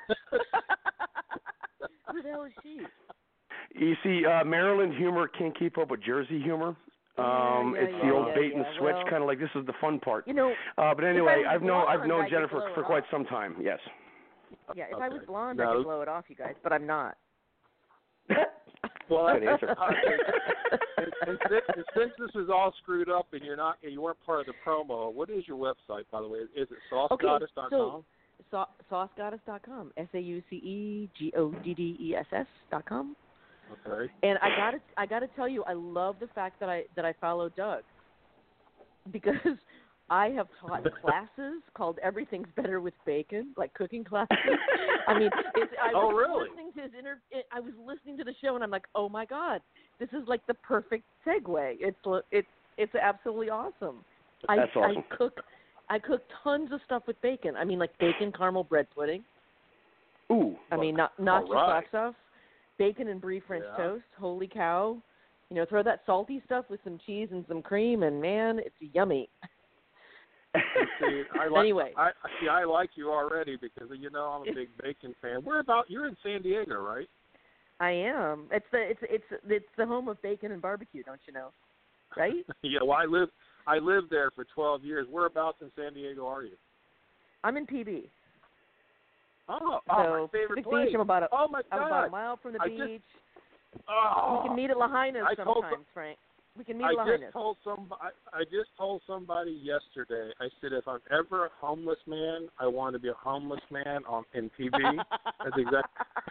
she? Who the hell is she? You see, uh, Maryland humor can't keep up with Jersey humor. Um, yeah, it's yeah, the old yeah, bait and yeah. switch, Well, kind of like this is the fun part. You know, Uh, but I anyway, was I've known I've blonde, known I could Jennifer blow it for off. quite some time. Yes. yeah. If I was Okay. blonde, I No. could blow it off, you guys, but I'm not. Well, Good answer. and, and, since, and since this is all screwed up and you're not, and you weren't part of the promo, what is your website, by the way? Is it sauce goddess dot com? Okay, so sauce goddess dot com, S A U C E G O D D E S S dot com. Okay. And I gotta, I gotta tell you, I love the fact that I that I follow Doug because I have taught classes called Everything's Better with Bacon, like cooking classes. I mean, it's, I Oh, was really? listening to his inter- I was listening to the show, and I'm like, oh my god, this is like the perfect segue. It's it's it's absolutely awesome. I, That's awesome. I cook, I cook tons of stuff with bacon. I mean, like bacon caramel bread pudding. Ooh. I mean, not not all just right. soft stuff. Bacon and brie French Yeah. toast. Holy cow! You know, throw that salty stuff with some cheese and some cream, and man, it's yummy. See, I like, Anyway. I see. I like you already because you know I'm a big bacon fan. Where about? You're in San Diego, right? I am. It's the it's it's it's the home of bacon and barbecue, don't you know? Right? Yeah. Well, I live. I lived there for twelve years. Whereabouts in San Diego are you? I'm in P B. Oh, So oh my favorite Pacific place. Beach. I'm about a oh my I'm God. about a mile from the I beach. just- Oh. We can meet at Lahaina's I told sometimes, Frank. We can meet I at just Lahaina's. told some. I, I just told somebody yesterday. I said, if I'm ever a homeless man, I want to be a homeless man on in P B. That's exactly.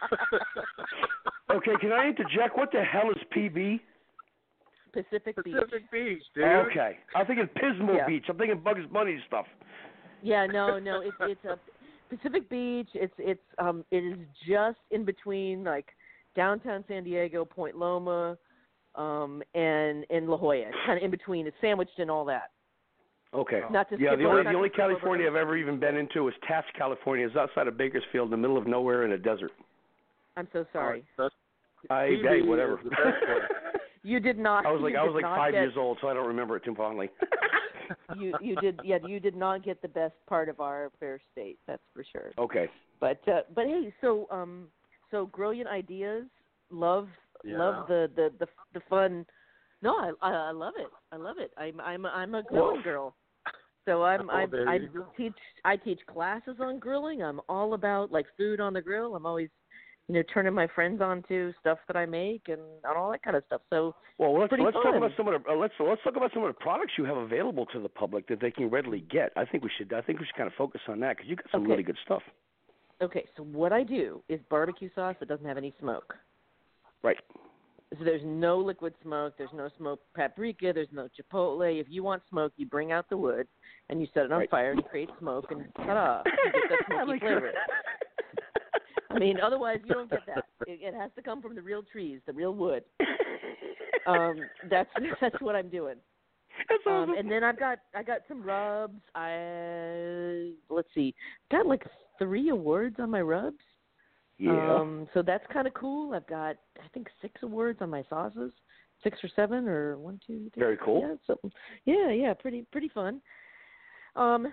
Okay, can I interject? What the hell is P B? Pacific Beach. Pacific Beach, dude. Okay, I'm thinking Pismo Yeah. Beach. I'm thinking Bugs Bunny stuff. Yeah, no, no, it's it's a Pacific Beach. It's it's um it is just in between like downtown San Diego, Point Loma, um and and La Jolla. It's kind of in between. It's sandwiched in all that. Okay. Not to Yeah, skip the over- only not the to only skip over California those. I've ever even been into is Taft, California. It's outside of Bakersfield, in the middle of nowhere in a desert. I'm so sorry. That's, I P B hey, whatever. is the best place. You did not. I was like you I was did like not five get, years old, so I don't remember it too fondly. you you did yeah you did not get the best part of our fair state, that's for sure. Okay. But uh, but hey, so um so brilliant ideas, love Yeah. love the, the, the, the fun. No, I, I I love it. I love it. I'm I'm I'm a grilling Well, girl. So I'm oh, I there I you go. teach I teach classes on grilling. I'm all about like food on the grill. I'm always, you know, turning my friends on to stuff that I make and, and all that kind of stuff. So Well, let's pretty let's fun. talk about some of the uh, let's let's talk about some of the products you have available to the public that they can readily get. I think we should I think we should kind of focus on that because you got some Okay. really good stuff. Okay, so what I do is barbecue sauce that doesn't have any smoke. Right. So there's no liquid smoke. There's no smoked paprika. There's no chipotle. If you want smoke, you bring out the wood and you set it on Right. fire and you create smoke and ta-da, you get that I smoky like flavor. that. I mean, otherwise you don't get that. It, it has to come from the real trees, the real wood. Um, that's that's what I'm doing. That's awesome. Um, and then I've got I got some rubs. I let's see, got like three awards on my rubs. Yeah. Um, so that's kind of cool. I've got, I think, six awards on my sauces, six or seven, or one, two, three. Very cool. Yeah, something. Yeah, yeah, pretty, pretty fun. Um,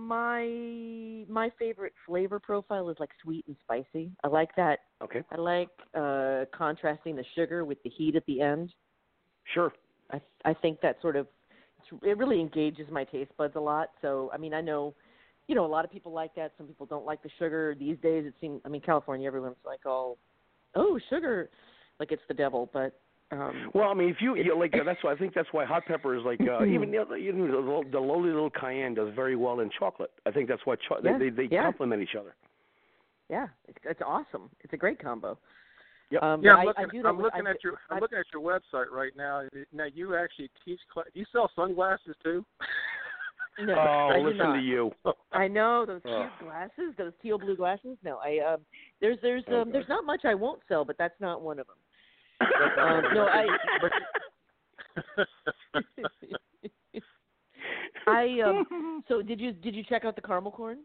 my my favorite flavor profile is like sweet and spicy. I like that. Okay. I like uh, contrasting the sugar with the heat at the end. Sure. I I think that sort of it really engages my taste buds a lot. So I mean, I know. You know, a lot of people like that. Some people don't like the sugar. These days, it seems, I mean, California, everyone's like all, oh, sugar, like it's the devil. But, um, Well, I mean, if you, you like, that's why I think that's why hot pepper is like uh, even the, other- even the, the lowly little cayenne does very well in chocolate. I think that's why cho- Yeah, they they, they yeah. complement each other. yeah, it's, it's awesome. It's a great combo. Yep. Um, Yeah, but I'm I, looking, I do that I'm with- looking I, at your I'm I, looking at your website right now. Now you actually teach class. You sell sunglasses too? No, Oh, I do listen not. to you. I know those cute Ugh. glasses, those teal blue glasses. No, I um, there's there's Oh, um, there's God. not much I won't sell, but that's not one of them. Um, no, I. I um. So did you did you check out the caramel corn?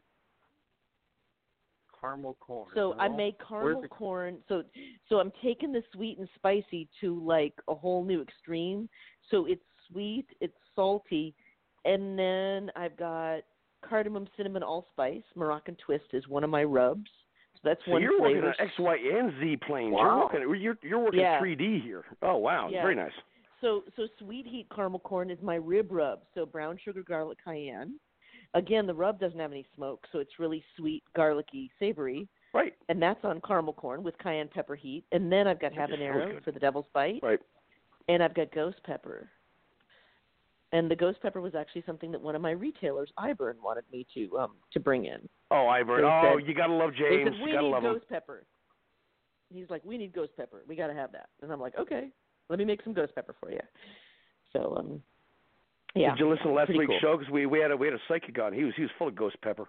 Caramel corn. So I No. make Where's caramel the- corn. So so I'm taking the sweet and spicy to like a whole new extreme. So it's sweet, it's salty, and then I've got cardamom, cinnamon, allspice. Moroccan twist is one of my rubs. So that's So one you're flavor. working on X, Y, and Z planes. Wow. You're working you're you're working Yeah. three D here. Oh wow, Yeah. very nice. So so sweet heat caramel corn is my rib rub. So brown sugar, garlic, cayenne. Again, the rub doesn't have any smoke, so it's really sweet, garlicky, savory. Right. And that's on caramel corn with cayenne pepper heat. And then I've got That just sounds habanero good. for the devil's bite. Right. And I've got ghost pepper. And the ghost pepper was actually something that one of my retailers, Iburn, wanted me to um to bring in. Oh, Ivory. They Oh, said- you gotta love They James. said, we You gotta need love him. ghost pepper. He's like, we need ghost pepper. We got to have that. And I'm like, okay, let me make some ghost pepper for you. So, um, yeah. Did you listen to last pretty week's cool. show? Because we we had a we had a psychic on. He was he was full of ghost pepper.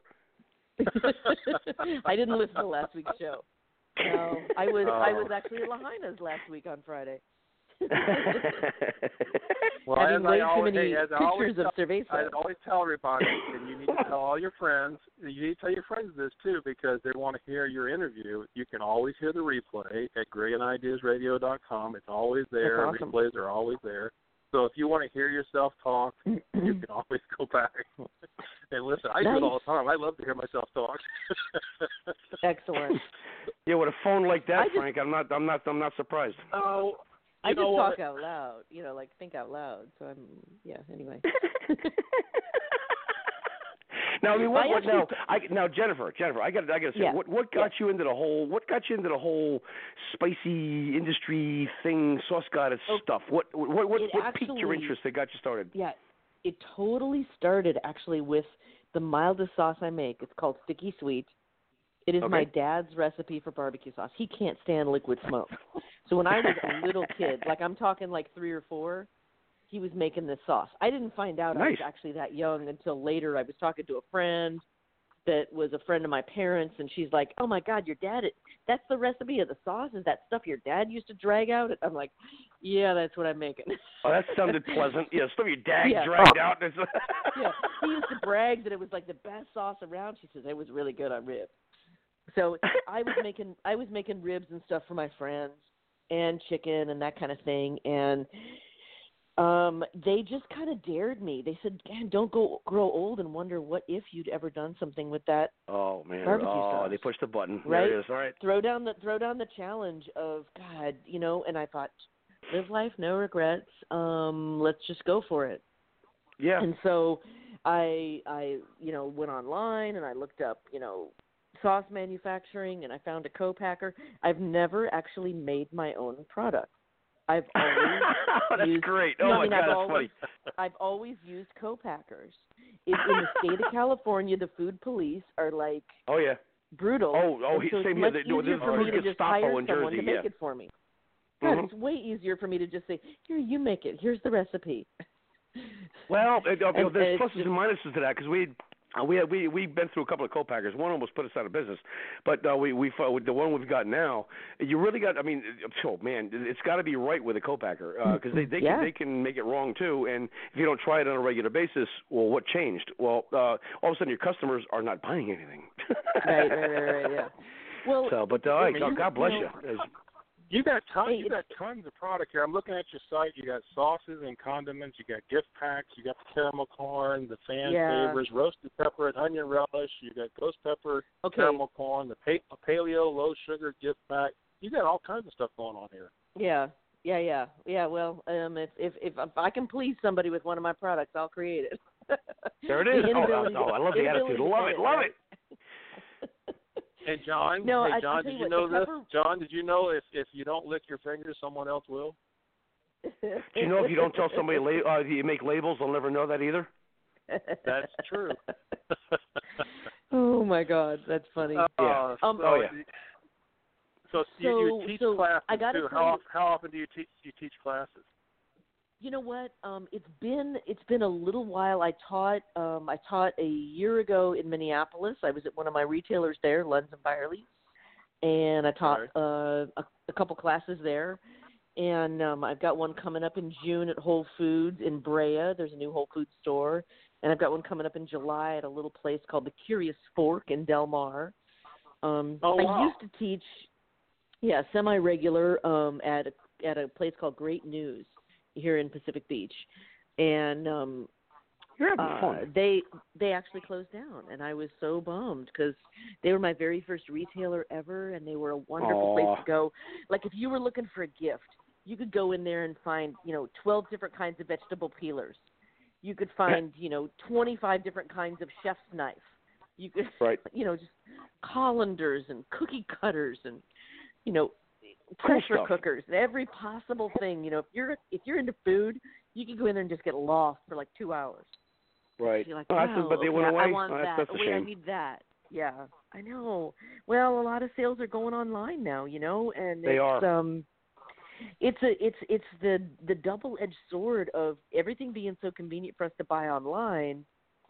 I didn't listen to last week's show. No, I was I Oh. was actually at Lahaina's last week on Friday. Well, Having as I way too always, many hey, as I always pictures of tell, cerveza. I always tell everybody, and you need to tell all your friends. You need to tell your friends this too, because they want to hear your interview. You can always hear the replay at brilliant ideas radio dot com. It's always there. That's awesome. Replays are always there. So if you want to hear yourself talk, you can always go back and listen. I do it all the time. I love to hear myself talk. Excellent. Yeah, with a phone like that, I just- Frank, I'm not I'm not I'm not surprised. Oh, I you just know talk what? out loud, you know, like think out loud. So I'm, yeah. Anyway. Now, I mean, what, I what actually- now? I now Jennifer, Jennifer, I got I got to say, Yeah. what what got you into the whole what got you into the whole spicy industry thing, sauce goddess Oh, stuff? What what what, it what piqued your actually- interest that got you started? Yeah, it totally started actually with the mildest sauce I make. It's called Sticky Sweet. It is Okay. my dad's recipe for barbecue sauce. He can't stand liquid smoke. So when I was a little kid, like I'm talking like three or four, he was making this sauce. I didn't find out I was Nice. actually that young until later. I was talking to a friend that was a friend of my parents, and she's like, "Oh my God, your dad! It, that's the recipe of the sauce? Is that stuff your dad used to drag out?" I'm like, "Yeah, that's what I'm making." Oh, that sounded pleasant. Yeah, stuff your dad Yeah. dragged out. It's Yeah, he used to brag that it was like the best sauce around. She says it was really good on ribs. So I was making I was making ribs and stuff for my friends, and chicken and that kind of thing. And um, they just kind of dared me. They said, "Man, don't go grow old and wonder what if you'd ever done something with that." Oh man! Barbecue oh, sauce. they pushed the button. Right? There it is. All right. Throw down the throw down the challenge of God, you know. And I thought, live life, no regrets. Um, let's just go for it. Yeah. And so I I you know went online and I looked up you know sauce manufacturing and I found a co-packer. I've never actually made my own product. I've always That's used, great. No, Oh I my mean, God, I've that's always, funny. I've always used co-packers. In, in the state of California, the food police are like Oh yeah. brutal. Oh, oh, and so same it's here. much They do- easier there's for food me to just Gestapo hire in someone Jersey, to make yeah. it for me. God, Mhm. it's way easier for me to just say, "Here, you make it. Here's the recipe." Well, it, uh, you know, And- there's and pluses it's just- and minuses to that because we. Uh, we we we've been through a couple of co-packers. One almost put us out of business, but uh, we we uh, the one we've got now. You really got. I mean, oh man, it's got to be right with a co-packer because uh, they they Yeah. can they can make it wrong too. And if you don't try it on a regular basis, well, what changed? Well, uh, all of a sudden your customers are not buying anything. right, right, right, right, yeah. Well, So, but uh, all right, you- God, God bless you you. know, There's- You got tons. Hey, You got tons of product here. I'm looking at your site. You got sauces and condiments. You got gift packs. You got the caramel corn, the fan Yeah. favors, roasted pepper and onion relish. You got ghost pepper, Okay. caramel corn, the pa- paleo low sugar gift pack. You got all kinds of stuff going on here. Yeah, yeah, yeah, yeah. Well, um, if if if, if I can please somebody with one of my products, I'll create it. There it The is. Oh, inability oh, to- I love the inability attitude. to Love say it. Love right? it. Hey John, No, hey I- I'll John, tell did you you what, know the this? pepper- John, did you know if if you don't lick your fingers, someone else will? Do you know if you don't tell somebody la- uh, you make labels, they'll never know that either? That's true. Oh my God, that's funny. Uh, Yeah. Um, so, Oh, yeah. So, you, you So- teach so classes I gotta too. tell How you- often, how often do you teach? You teach classes? You know what? Um, it's been it's been a little while. I taught um, I taught a year ago in Minneapolis. I was at one of my retailers there, Lunds and Byerly, and I taught Okay. uh, a, a couple classes there. And um, I've got one coming up in June at Whole Foods in Brea. There's a new Whole Foods store, and I've got one coming up in July at a little place called the Curious Fork in Del Mar. Um, Oh, I wow. used to teach, yeah, semi-regular um, at a, at a place called Great News here in Pacific Beach, and um, You're having uh, fun. they they actually closed down, and I was so bummed because they were my very first retailer ever, and they were a wonderful Aw. place to go. Like if you were looking for a gift, you could go in there and find you know twelve different kinds of vegetable peelers. You could find you know twenty-five different kinds of chef's knife. You could Right. you know just colanders and cookie cutters and you know Cool pressure stuff. cookers, every possible thing. You know, if you're if you're into food, you can go in there and just get lost for like two hours. Right. You're like, Oh, that's- wow, but they okay, went away. I want Oh, that's, that. that's a Oh, wait, I shame. need that. Yeah, I know. Well, a lot of sales are going online now, you know, and They it's, are. um, it's a it's it's the the double edged sword of everything being so convenient for us to buy online.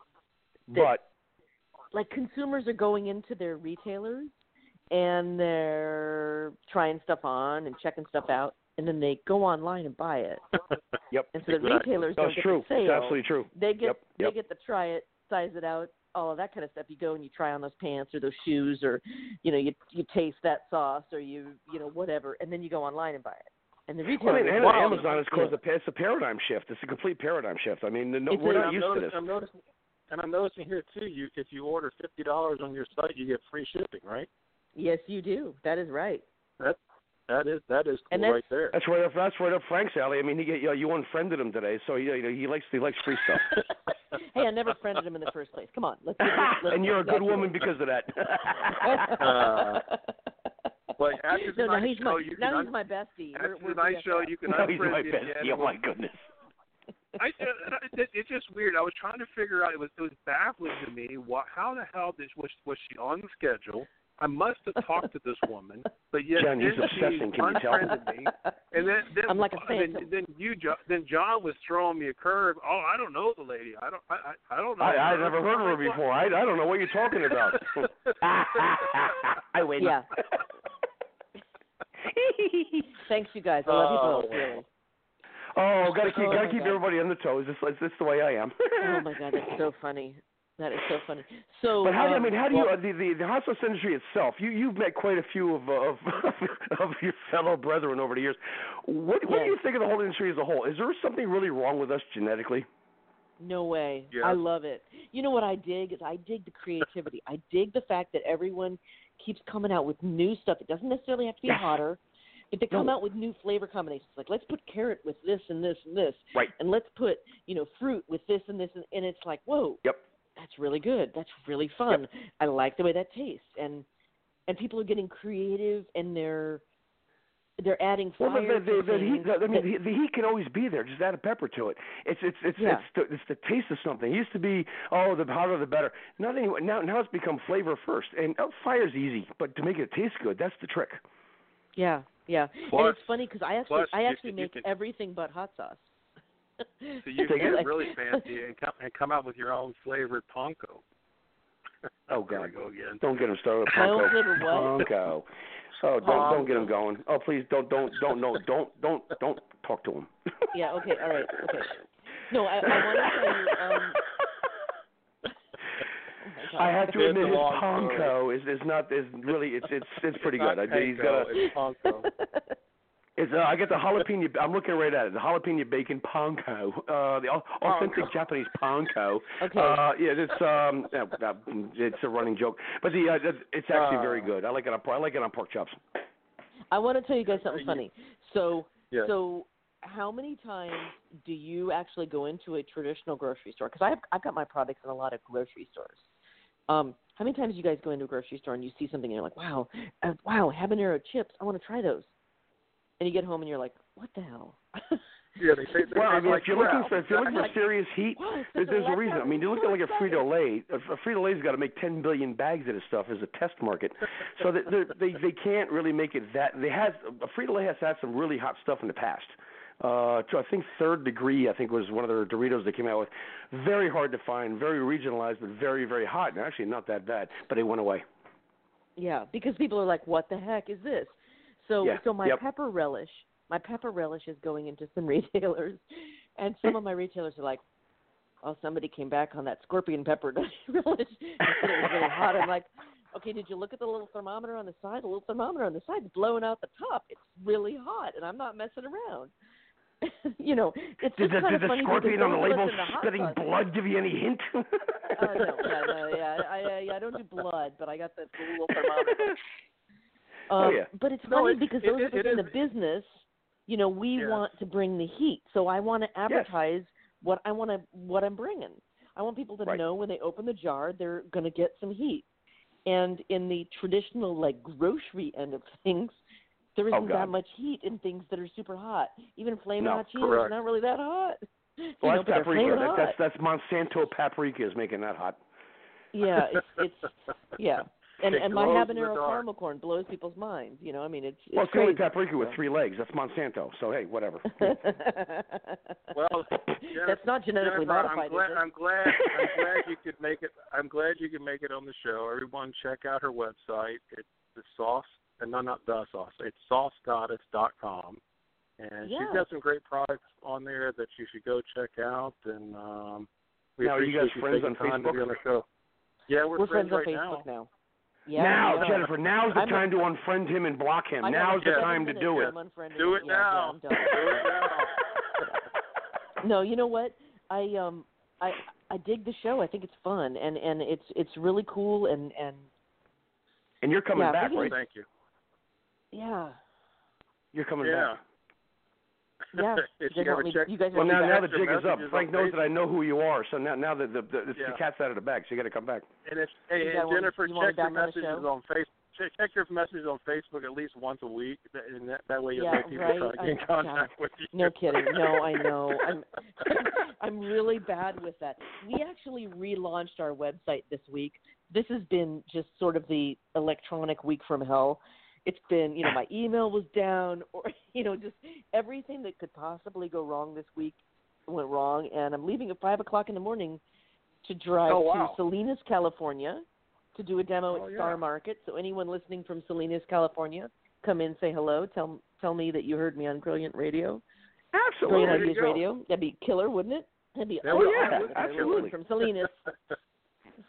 But Like consumers are going into their retailers and they're trying stuff on and checking stuff out, and then they go online and buy it. yep. And so the Exactly. retailers No, don't it's get true. the sale. It's absolutely true. They get Yep, they yep. get to try it, size it out, all of that kind of stuff. You go and you try on those pants or those shoes, or you know you you taste that sauce, or you you know whatever, and then you go online and buy it. And the Well, retailer, I mean, and Wow. Amazon has caused Yeah. a, it's a paradigm shift. It's a complete paradigm shift. I mean, no, It's we're a- not I'm used to noticing, this. I'm noticing, and I'm noticing here too. You, if you order fifty dollars on your site, you get free shipping, right? yes, you do. That is right. That that is that is cool And that's- right there. That's right up. That's right up Frank's alley. I mean, he you, know, you unfriended him today, so he, you know, he likes he likes free stuff. Hey, I never friended him in the first place. Come on, let's. let's, let's and you're a let's good do woman it. because of that. Uh, Well, after no, no, tonight's he's show, my you now can he's un- my bestie. after We're, we're tonight's show, B F F. you can No, he's unfriend my me bestie. again. Oh my goodness. I, it, it's just weird. I was trying to figure out. It was it was baffling to me. What? How the hell did was was she on the schedule? I must have talked to this woman, but yet Jen, he's then obsessing, she can you tell? unfriended me. And then, then I'm like a then, phantom. then you Jo- then John was throwing me a curve. Oh, I don't know the lady. I don't I I, I don't know. I I her. never heard of her before. I I don't know what you're talking about. I win. Yeah. Thanks, you guys. I love you Oh, both. Really. Oh, gotta keep Oh, gotta my keep God. everybody on the toes. It's, it's, it's the way I am. Oh my God, that's so funny. That is so funny. So, But how do um, I mean? How do you well, uh, the, the the hot sauce industry itself? You you've met quite a few of uh, of of your fellow brethren over the years. What what Yes. do you think of the whole industry as a whole? Is there something really wrong with us genetically? No way. Yes. I love it. You know what I dig is I dig the creativity. I dig the fact that everyone keeps coming out with new stuff. It doesn't necessarily have to be Yes. hotter, but they come No. out with new flavor combinations. Like, let's put carrot with this and this and this. Right. And let's put, you know, fruit with this and this. And, and it's like, whoa, Yep. that's really good. That's really fun. I like the way that tastes. And and people are getting creative, and they're they're adding Well, fire the, the, to the, the heat. things The, I mean, that- the, the heat can always be there. Just add a pepper to it. It's it's it's Yeah. it's, the, it's the taste of something. It used to be, oh, the hotter the better. Not anymore. Now now it's become flavor first. And oh, fire's easy, but to make it taste good, that's the trick. yeah, yeah. Plus- and it's funny because I actually plus I you actually can- you make can- everything but hot sauce. So you Take can it. get really fancy and come and come out with your own flavored panko. Oh, There God. we go again. Don't get him started. My own Panko. flavor what? Panko. Oh, don't don't get him going. Oh, please don't don't don't no don't don't don't talk to him. Yeah. Okay. All right. Okay. No, I, I want to tell you. Um, oh my God. I have to It's admit a his long panko is is not is really it's it's it's pretty It's not good. I, he's panko, got a it's panko. it's uh, I get the jalapeno. I'm looking right at it. The jalapeno bacon panko. Uh, the au- authentic Panko. Japanese panko. Okay. Uh, yeah, it's um yeah, uh, it's a running joke, but the uh, it's actually very Uh. good. I like it on I like it on pork chops. I want to tell you guys something You- funny. So, Yes. so how many times do you actually go into a traditional grocery store? Because I've I've got my products in a lot of grocery stores. Um, how many times do you guys go into a grocery store and you see something and you're like, wow, uh, wow, habanero chips, I want to try those, and you get home and you're like, what the hell? Yeah, they say, they Well, I taste mean, like if you're looking crap. for if you're looking for Like, serious heat, wow, it's there- such a there's a letdown. reason. I mean, you're looking like a Frito Lay. A Frito Lay's got to make ten billion bags of this stuff as a test market, so that they're- they they can't really make it that. They had a Frito Lay has had some really hot stuff in the past. Uh, to, I think Third Degree, I think was one of their Doritos they came out with. Very hard to find, very regionalized, but very very hot. And actually not that bad, but they went away. Yeah, because people are like, what the heck is this? So, Yeah, so my yep. pepper relish, my pepper relish is going into some retailers, and some of my retailers are like, oh, somebody came back on that scorpion pepper relish. They said it was really hot. I'm like, okay, did you look at the little thermometer on the side? The little thermometer on the side is blowing out the top. It's really hot, and I'm not messing around. You know, it's Did just the, kind did of the funny scorpion because on the those of us label in the hot spitting sauce- blood give you any hint? Uh, no, yeah, no, yeah, I, I, I don't do blood, but I got the, the little thermometer. Um, Oh, yeah. But it's No, funny it- because it- those it- of us it in is- the business, you know, we Yes. want to bring the heat. So I want to advertise what I want to, what I'm bringing. I want people to Right. know when they open the jar, they're going to get some heat. And in the traditional, like, grocery end of things, there isn't Oh, God. that much heat in things that are super hot. Even Flamin' No, Hot Cheetos correct. are not really that hot. You Well, know, that's but they're paprika. flaming That, hot. that's that's Monsanto paprika is making that hot. Yeah, it's, it's yeah. And It and my glows in the habanero dark. caramel corn blows people's minds. You know, I mean, it's it's Well, it's the only crazy. paprika with three legs. That's Monsanto. So hey, whatever. Well, that's not genetically Jennifer, modified. I'm glad, is it? I'm glad. I'm glad you could make it. I'm glad you could make it on the show. Everyone, check out her website. It's the sauce, and no, not the sauce. It's sauce goddess dot com, and she's Yeah. got some great products on there that you should go check out. And um, we Now, are you appreciate guys friends taking on time to Facebook? be on the show. Yeah, we're, We're friends on right Facebook now. now. Yeah, now, we are. Jennifer, now's the I'm- time to unfriend him and block him. I have Now's the seven time to minutes do and it. I'm unfriending Do him. it Yeah, now. Yeah, I'm done. Do it now. No, you know what? I um I I dig the show. I think it's fun and and it's it's really cool and and And you're coming Yeah, back, maybe- right? Thank you. yeah. You're coming Yeah. back. Yeah. If You you guys ever want me- check- you guys Well, want me now, back? now the Extra jig is up. messages Frank on knows Facebook. that I know who you are, so now, now the the, the, the Yeah. cat's out of the bag, so you got to come back. And if hey, You and got one- Jennifer, you want me check your back on the messages show? on Facebook. Check, check your messages on Facebook at least once a week, and that, that way you'll Yeah, make people right. try to get in I- contact with you. No kidding. No, I know. I'm I'm really bad with that. We actually relaunched our website this week. This has been just sort of the electronic week from hell. It's been, you know, my email was down, or you know, just everything that could possibly go wrong this week went wrong. And I'm leaving at five o'clock in the morning to drive Oh, wow. to Salinas, California, to do a demo Oh, at yeah. Star Market. So anyone listening from Salinas, California, come in, say hello, tell tell me that you heard me on Brilliant Radio. Absolutely. Brilliant there you Ideas go. Radio. That'd be killer, wouldn't it? That'd be Yeah, awesome. yeah, If I were absolutely. From Salinas.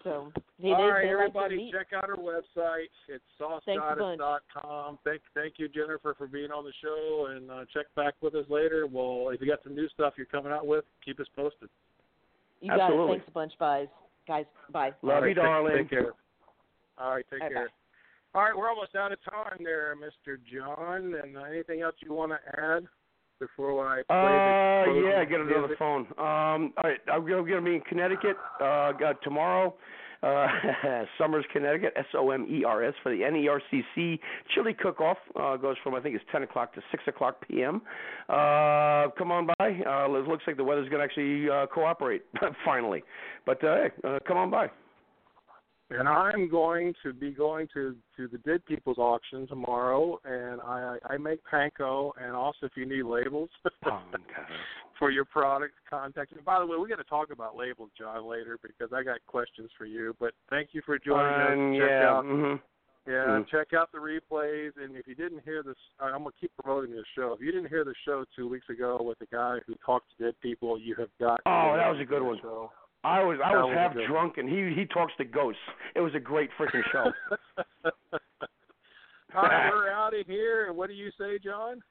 So, hey, All they, right, they everybody, like check out our website. It's sauce goddess dot com. Thank, thank you, Jennifer, for being on the show, and uh, check back with us later. Well, if you got some new stuff you're coming out with, keep us posted. You Absolutely. got it. Thanks a bunch, guys. Guys, bye. Love right, you, darling. Take, take care. All right, take All right, care. bye. All right, we're almost out of time there, Mister John. And uh, anything else you want to add before I play Uh, the yeah, get another music? phone. Um, all right, I'm going to be in Connecticut uh, got tomorrow. Uh, Somers, Connecticut, S O M E R S, for the N E R C C Chili Cook-Off. Uh, goes from, I think it's ten o'clock to six o'clock p.m. Uh, come on by. Uh, it looks like the weather's going to actually uh, cooperate, finally. But, uh, hey, uh, come on by. And I'm going to be going to, to the Dead People's Auction tomorrow, and I I make panko, and also if you need labels for your product, contact me. By the way, we got to talk about labels, John, later because I got questions for you. But thank you for joining us. Um, Check yeah, out, mm-hmm. yeah, Mm-hmm. check out the replays. And if you didn't hear this, I'm gonna keep promoting this show. If you didn't hear the show two weeks ago with the guy who talked to dead people, you have got. To Oh, that was a good one. Show. I was I That was was half good. drunk, and he he talks to ghosts. It was a great freaking show. All right, we're out of here. And what do you say, John?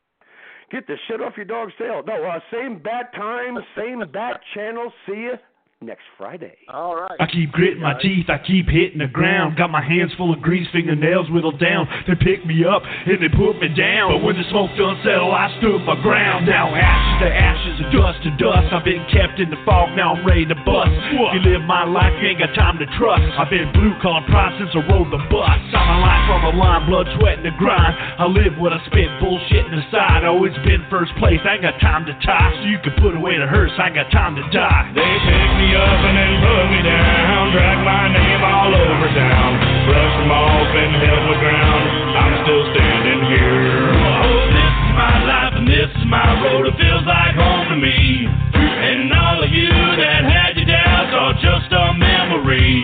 Get the shit off your dog's tail. No, uh, same bat time, same bat channel. See you next Friday. All right. I keep gritting my teeth, I keep hitting the ground. Got my hands full of grease, fingernails whittled down. They pick me up and they put me down. But when the smoke done settle, I stood my ground. Now ashes to ashes and dust to dust. I've been kept in the fog, now I'm ready to bust. If you live my life, you ain't got time to trust. I've been blue-collar pride since I rode the bus. I'm a life from the line, blood, sweat, and the grind. I live what I spit, bullshit aside. Always been first place, I ain't got time to tie. So you can put away the hearse, I ain't got time to die. They pick me up and then put me down, drag my name all over town, brush them off and held my ground. I'm still standing here. Oh, this is my life and this is my road. It feels like home to me. And all of you that had your doubts are just a memory.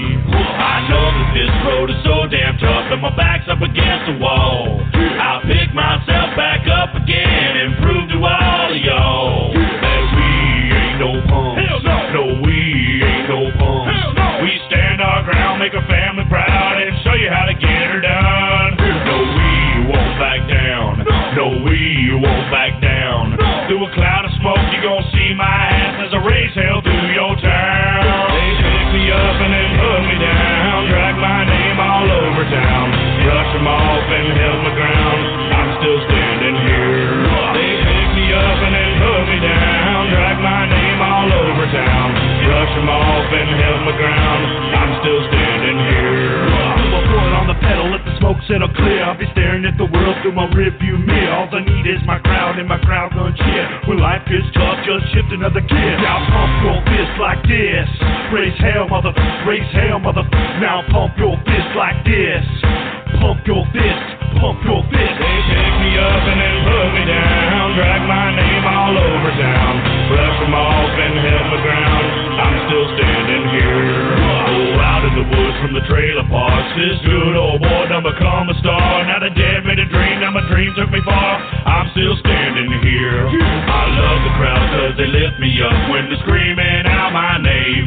I know that this road is so damn tough and my back's up against the wall. I'll pick myself back up again and prove to all of y'all that we ain't no punks. No, we ain't no punks. No. We stand our ground, make our family proud, and show you how to get her done. No, we won't back down. No, we won't back down. No. Through a cloud of smoke, you gon' see my ass as I race hell through your town. They pick me up and then put me down, drag my name all over town, brush them off and held my ground. I'm still standing here. They pick me up and then put me down, drag my name all over town, brush them off and held my ground. I'm still standing here. Put my foot on the pedal, let the smoke settle clear. I'll be staring at the world through my rearview mirror. All I need is my crowd and my crowd gon' cheer. When life gets tough, just shift another gear. Now pump your fist like this. Raise hell, mother, raise hell, mother. Now pump your fist like this. Pump your fist, pump your fist. They pick me up and then put me down, drag my name all over town, brush them off and held my ground. I'm still standing here. Oh, out in the woods from the trailer parks, this good old boy done become a star. Now the dead made a dream, now my dream took me far. I'm still standing here. I love the crowd cause they lift me up when they're screaming out my name.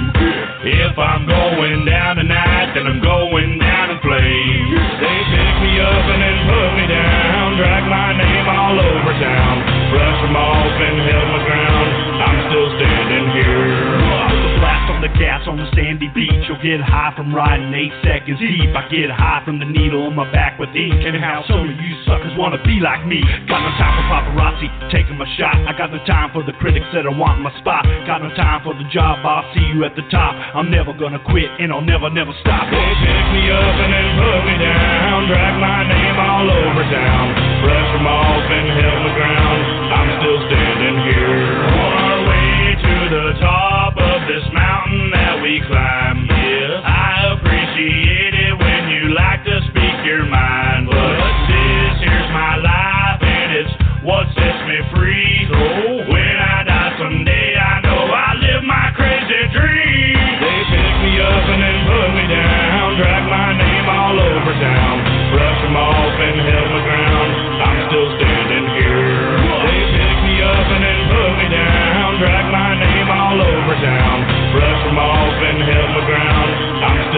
If I'm going down tonight, then I'm going down in flames. They pick me up and then put me down, drag my name all over town, brush them off and held my ground. I'm still standing here. With a blast on the gas on the sandy beach, you'll get high from riding eight seconds deep. I get high from the needle on my back with ink, and how some of you suckers wanna be like me. Got no time for paparazzi taking my shot. I got no time for the critics that are wanting my spot. Got no time for the job, I'll see you at the top. I'm never gonna quit and I'll never, never stop. They pick me up and then put me down, drag my name all over town, brush them off and held my ground. I'm still standing here. On our way to the top of this mountain that we climb. Yes, I appreciate it when you like to speak your mind, but this here's my life and it's what sets me free. So when I die someday, I know I live my crazy dream. They pick me up and then put me down, drag my name all over town, brush them off and held my ground. I'm still standing here. They pick me up and then put me down, drag my name all over town, brush them off and held my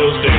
dusty.